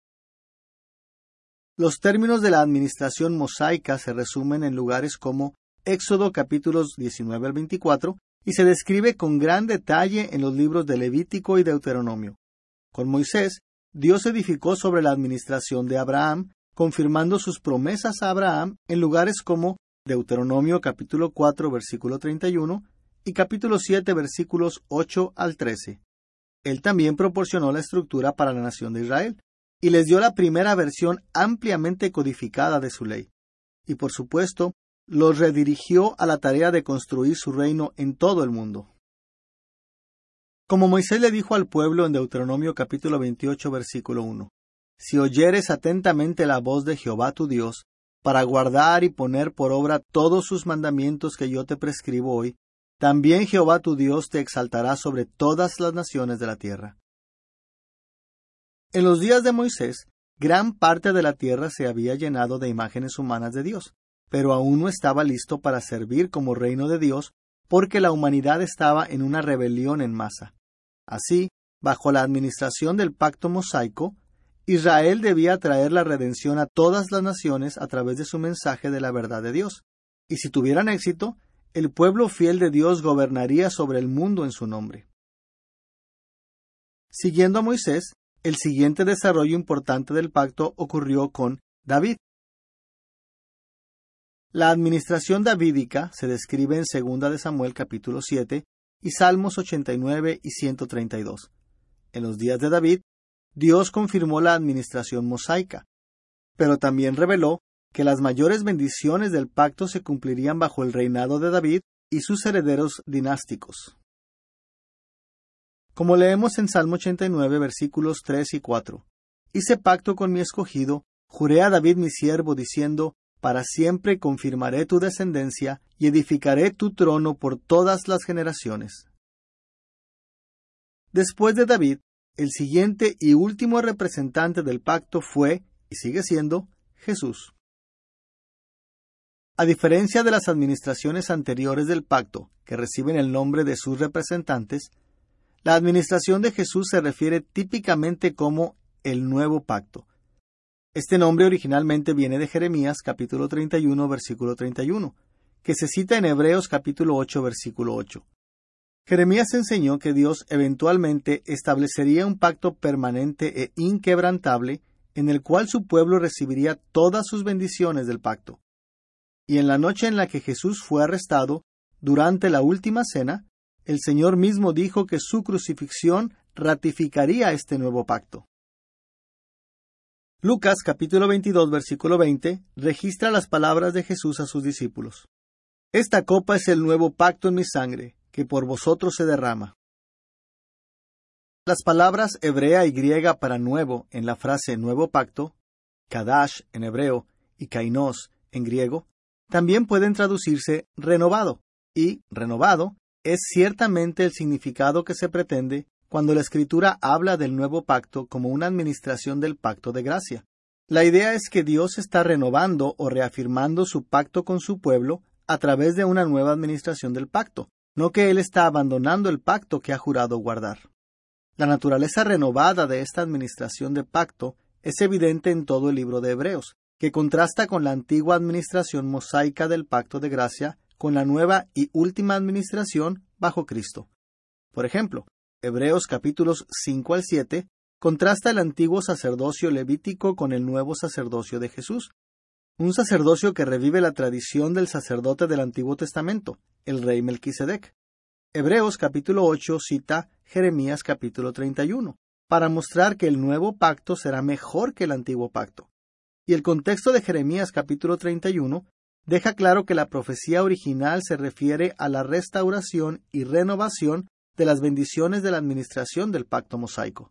Los términos de la administración mosaica se resumen en lugares como Éxodo capítulos diecinueve al veinticuatro y se describe con gran detalle en los libros de Levítico y Deuteronomio. Con Moisés, Dios edificó sobre la administración de Abraham, confirmando sus promesas a Abraham en lugares como Deuteronomio capítulo cuatro versículo treinta y uno y capítulo siete versículos ocho al trece. Él también proporcionó la estructura para la nación de Israel. y les dio la primera versión ampliamente codificada de su ley. Y por supuesto, los redirigió a la tarea de construir su reino en todo el mundo. Como Moisés le dijo al pueblo en Deuteronomio capítulo veintiocho, versículo uno, «Si oyeres atentamente la voz de Jehová tu Dios, para guardar y poner por obra todos sus mandamientos que yo te prescribo hoy, también Jehová tu Dios te exaltará sobre todas las naciones de la tierra». En los días de Moisés, gran parte de la tierra se había llenado de imágenes humanas de Dios, pero aún no estaba listo para servir como reino de Dios porque la humanidad estaba en una rebelión en masa. Así, bajo la administración del pacto mosaico, Israel debía traer la redención a todas las naciones a través de su mensaje de la verdad de Dios. Y si tuvieran éxito, el pueblo fiel de Dios gobernaría sobre el mundo en su nombre. Siguiendo a Moisés, el siguiente desarrollo importante del pacto ocurrió con David. La administración davídica se describe en segunda de Samuel capítulo siete y Salmos ochenta y nueve y ciento treinta y dos. En los días de David, Dios confirmó la administración mosaica, pero también reveló que las mayores bendiciones del pacto se cumplirían bajo el reinado de David y sus herederos dinásticos. Como leemos en Salmo ochenta y nueve, versículos tres y cuatro, «Hice pacto con mi escogido, juré a David mi siervo, diciendo, para siempre confirmaré tu descendencia y edificaré tu trono por todas las generaciones». Después de David, el siguiente y último representante del pacto fue, y sigue siendo, Jesús. A diferencia de las administraciones anteriores del pacto, que reciben el nombre de sus representantes, la administración de Jesús se refiere típicamente como el nuevo pacto. Este nombre originalmente viene de Jeremías capítulo treinta y uno, versículo treinta y uno, que se cita en Hebreos capítulo ocho, versículo ocho. Jeremías enseñó que Dios eventualmente establecería un pacto permanente e inquebrantable en el cual su pueblo recibiría todas sus bendiciones del pacto. Y en la noche en la que Jesús fue arrestado, durante la última cena, el Señor mismo dijo que su crucifixión ratificaría este nuevo pacto. Lucas capítulo veintidós, versículo veinte, registra las palabras de Jesús a sus discípulos. «Esta copa es el nuevo pacto en mi sangre, que por vosotros se derrama». Las palabras hebrea y griega para nuevo en la frase nuevo pacto, kadash en hebreo y kainos en griego, también pueden traducirse renovado, y renovado es ciertamente el significado que se pretende cuando la Escritura habla del nuevo pacto como una administración del pacto de gracia. La idea es que Dios está renovando o reafirmando su pacto con su pueblo a través de una nueva administración del pacto, no que Él está abandonando el pacto que ha jurado guardar. La naturaleza renovada de esta administración de pacto es evidente en todo el libro de Hebreos, que contrasta con la antigua administración mosaica del pacto de gracia con la nueva y última administración bajo Cristo. Por ejemplo, Hebreos capítulos cinco al siete contrasta el antiguo sacerdocio levítico con el nuevo sacerdocio de Jesús, un sacerdocio que revive la tradición del sacerdote del Antiguo Testamento, el rey Melquisedec. Hebreos capítulo ocho cita Jeremías capítulo treinta y uno, para mostrar que el nuevo pacto será mejor que el antiguo pacto. Y el contexto de Jeremías capítulo treinta y uno deja claro que la profecía original se refiere a la restauración y renovación de las bendiciones de la administración del pacto mosaico.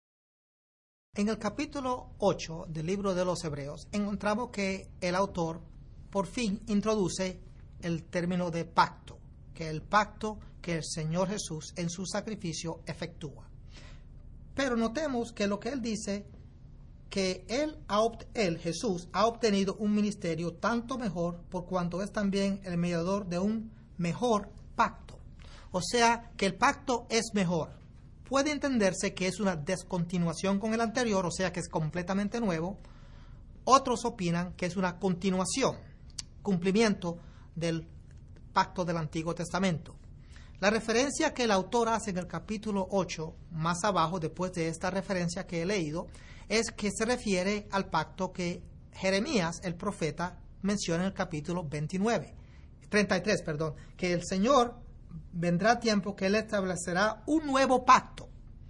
En el capítulo ocho del libro de los Hebreos encontramos que el autor por fin introduce el término de pacto, que es el pacto que el Señor Jesús en su sacrificio efectúa. Pero notemos que lo que él dice, que él, ha obt- él, Jesús, ha obtenido un ministerio tanto mejor por cuanto es también el mediador de un mejor pacto. O sea, que el pacto es mejor. Puede entenderse que es una descontinuación con el anterior, o sea, que es completamente nuevo. Otros opinan que es una continuación, cumplimiento del pacto del Antiguo Testamento. La referencia que el autor hace en el capítulo ocho, más abajo, después de esta referencia que he leído, es que se refiere al pacto que Jeremías, el profeta, menciona en el capítulo veintinueve, treinta y tres, perdón, que el Señor vendrá tiempo que Él establecerá un nuevo pacto.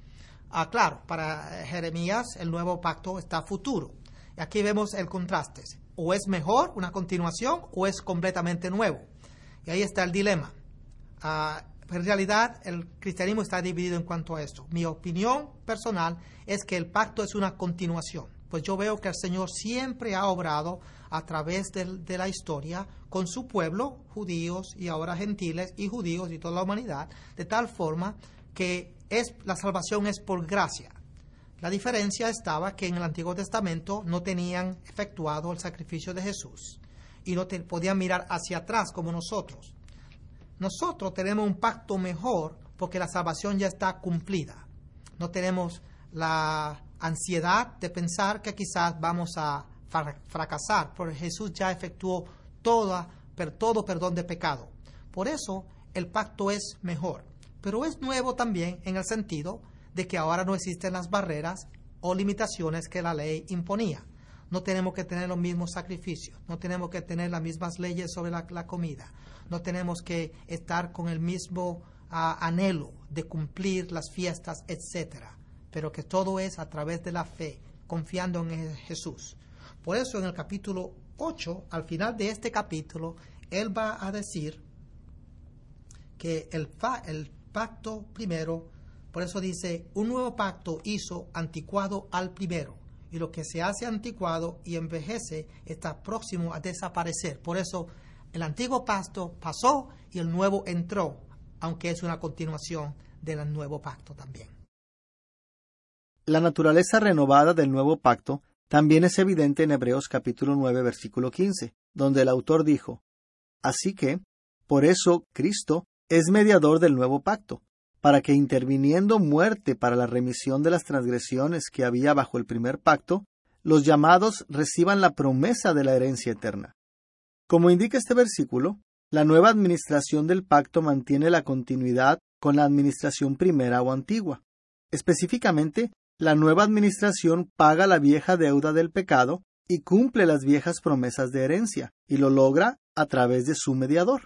Ah, claro, para Jeremías el nuevo pacto está futuro. Y aquí vemos el contraste. O es mejor, una continuación, o es completamente nuevo. Y ahí está el dilema. Ah, en realidad el cristianismo está dividido en cuanto a esto. Mi opinión personal es que el pacto es una continuación. Pues yo veo que el Señor siempre ha obrado a través de, de la historia con su pueblo, judíos y ahora gentiles y judíos y toda la humanidad, de tal forma que es, la salvación es por gracia. La diferencia estaba que en el Antiguo Testamento no tenían efectuado el sacrificio de Jesús y no te, podían mirar hacia atrás como nosotros. Nosotros tenemos un pacto mejor porque la salvación ya está cumplida. No tenemos la ansiedad de pensar que quizás vamos a fracasar, porque Jesús ya efectuó toda, per, todo perdón de pecado. Por eso el pacto es mejor, pero es nuevo también en el sentido de que ahora no existen las barreras o limitaciones que la ley imponía. No tenemos que tener los mismos sacrificios, no tenemos que tener las mismas leyes sobre la, la comida, no tenemos que estar con el mismo uh, anhelo de cumplir las fiestas, etcétera. Pero que todo es a través de la fe, confiando en Jesús. Por eso en el capítulo ocho, al final de este capítulo, él va a decir que el, fa, el pacto primero, por eso dice, un nuevo pacto hizo anticuado al primero, y lo que se hace anticuado y envejece está próximo a desaparecer. Por eso el antiguo pacto pasó y el nuevo entró, aunque es una continuación del nuevo pacto también. La naturaleza renovada del nuevo pacto también es evidente en Hebreos capítulo nueve, versículo quince, donde el autor dijo, así que, por eso Cristo es mediador del nuevo pacto, para que interviniendo muerte para la remisión de las transgresiones que había bajo el primer pacto, los llamados reciban la promesa de la herencia eterna. Como indica este versículo, la nueva administración del pacto mantiene la continuidad con la administración primera o antigua. Específicamente, la nueva administración paga la vieja deuda del pecado y cumple las viejas promesas de herencia, y lo logra a través de su mediador.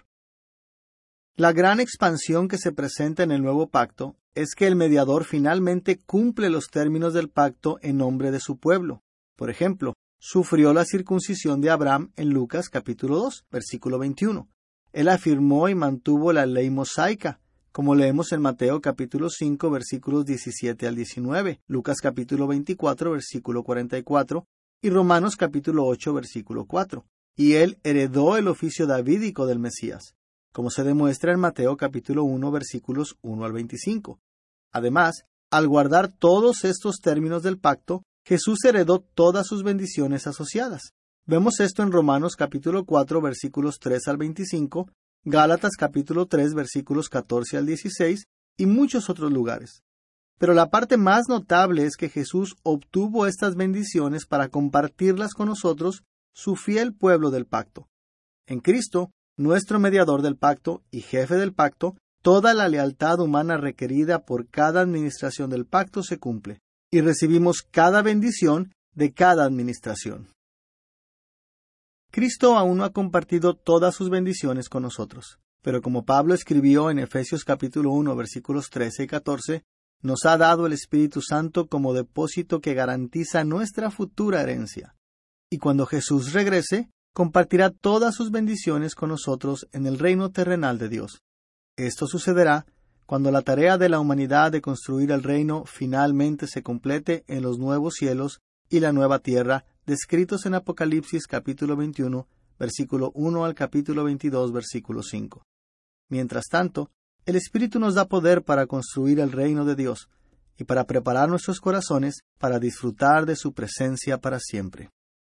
La gran expansión que se presenta en el nuevo pacto es que el mediador finalmente cumple los términos del pacto en nombre de su pueblo. Por ejemplo, sufrió la circuncisión de Abraham en Lucas capítulo dos, versículo veintiuno. Él afirmó y mantuvo la ley mosaica, como leemos en Mateo capítulo cinco, versículos diecisiete al diecinueve, Lucas capítulo veinticuatro, versículo cuarenta y cuatro, y Romanos capítulo ocho, versículo cuatro. Y él heredó el oficio davídico del Mesías, como se demuestra en Mateo capítulo uno, versículos uno al veinticinco. Además, al guardar todos estos términos del pacto, Jesús heredó todas sus bendiciones asociadas. Vemos esto en Romanos capítulo cuatro, versículos tres al veinticinco, Gálatas capítulo tres, versículos catorce al dieciséis, y muchos otros lugares. Pero la parte más notable es que Jesús obtuvo estas bendiciones para compartirlas con nosotros, su fiel pueblo del pacto. En Cristo, nuestro mediador del pacto y jefe del pacto, toda la lealtad humana requerida por cada administración del pacto se cumple, y recibimos cada bendición de cada administración. Cristo aún no ha compartido todas sus bendiciones con nosotros, pero como Pablo escribió en Efesios capítulo uno, versículos trece y catorce, nos ha dado el Espíritu Santo como depósito que garantiza nuestra futura herencia. Y cuando Jesús regrese, compartirá todas sus bendiciones con nosotros en el reino terrenal de Dios. Esto sucederá cuando la tarea de la humanidad de construir el reino finalmente se complete en los nuevos cielos y la nueva tierra, descritos en Apocalipsis capítulo veintiuno, versículo uno al capítulo veintidós, versículo cinco. Mientras tanto, el Espíritu nos da poder para construir el reino de Dios y para preparar nuestros corazones para disfrutar de su presencia para siempre.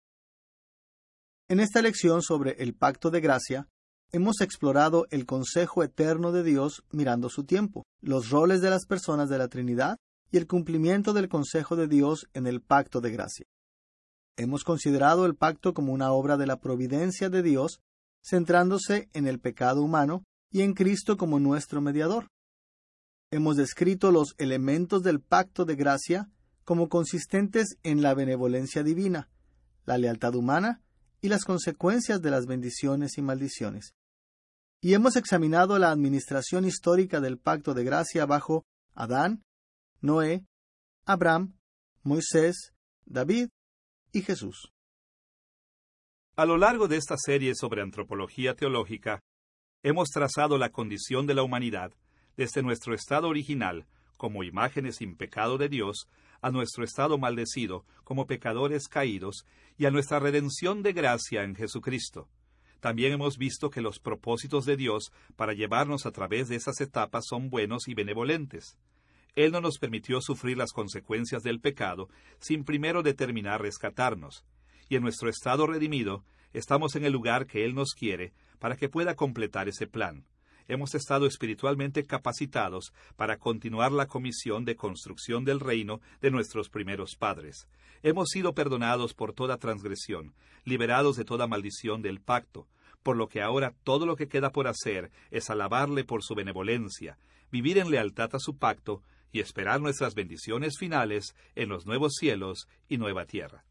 En esta lección sobre el pacto de gracia, hemos explorado el consejo eterno de Dios mirando su tiempo, los roles de las personas de la Trinidad y el cumplimiento del consejo de Dios en el pacto de gracia. Hemos considerado el pacto como una obra de la providencia de Dios, centrándose en el pecado humano y en Cristo como nuestro mediador. Hemos descrito los elementos del pacto de gracia como consistentes en la benevolencia divina, la lealtad humana y las consecuencias de las bendiciones y maldiciones. Y hemos examinado la administración histórica del pacto de gracia bajo Adán, Noé, Abraham, Moisés, David y Jesús. A lo largo de esta serie sobre antropología teológica, hemos trazado la condición de la humanidad desde nuestro estado original, como imágenes sin pecado de Dios, a nuestro estado maldecido, como pecadores caídos, y a nuestra redención de gracia en Jesucristo. También hemos visto que los propósitos de Dios para llevarnos a través de esas etapas son buenos y benevolentes. Él no nos permitió sufrir las consecuencias del pecado sin primero determinar rescatarnos, y en nuestro estado redimido estamos en el lugar que Él nos quiere para que pueda completar ese plan. Hemos estado espiritualmente capacitados para continuar la comisión de construcción del reino de nuestros primeros padres. Hemos sido perdonados por toda transgresión, liberados de toda maldición del pacto, por lo que ahora todo lo que queda por hacer es alabarle por su benevolencia, vivir en lealtad a su pacto y esperar nuestras bendiciones finales en los nuevos cielos y nueva tierra.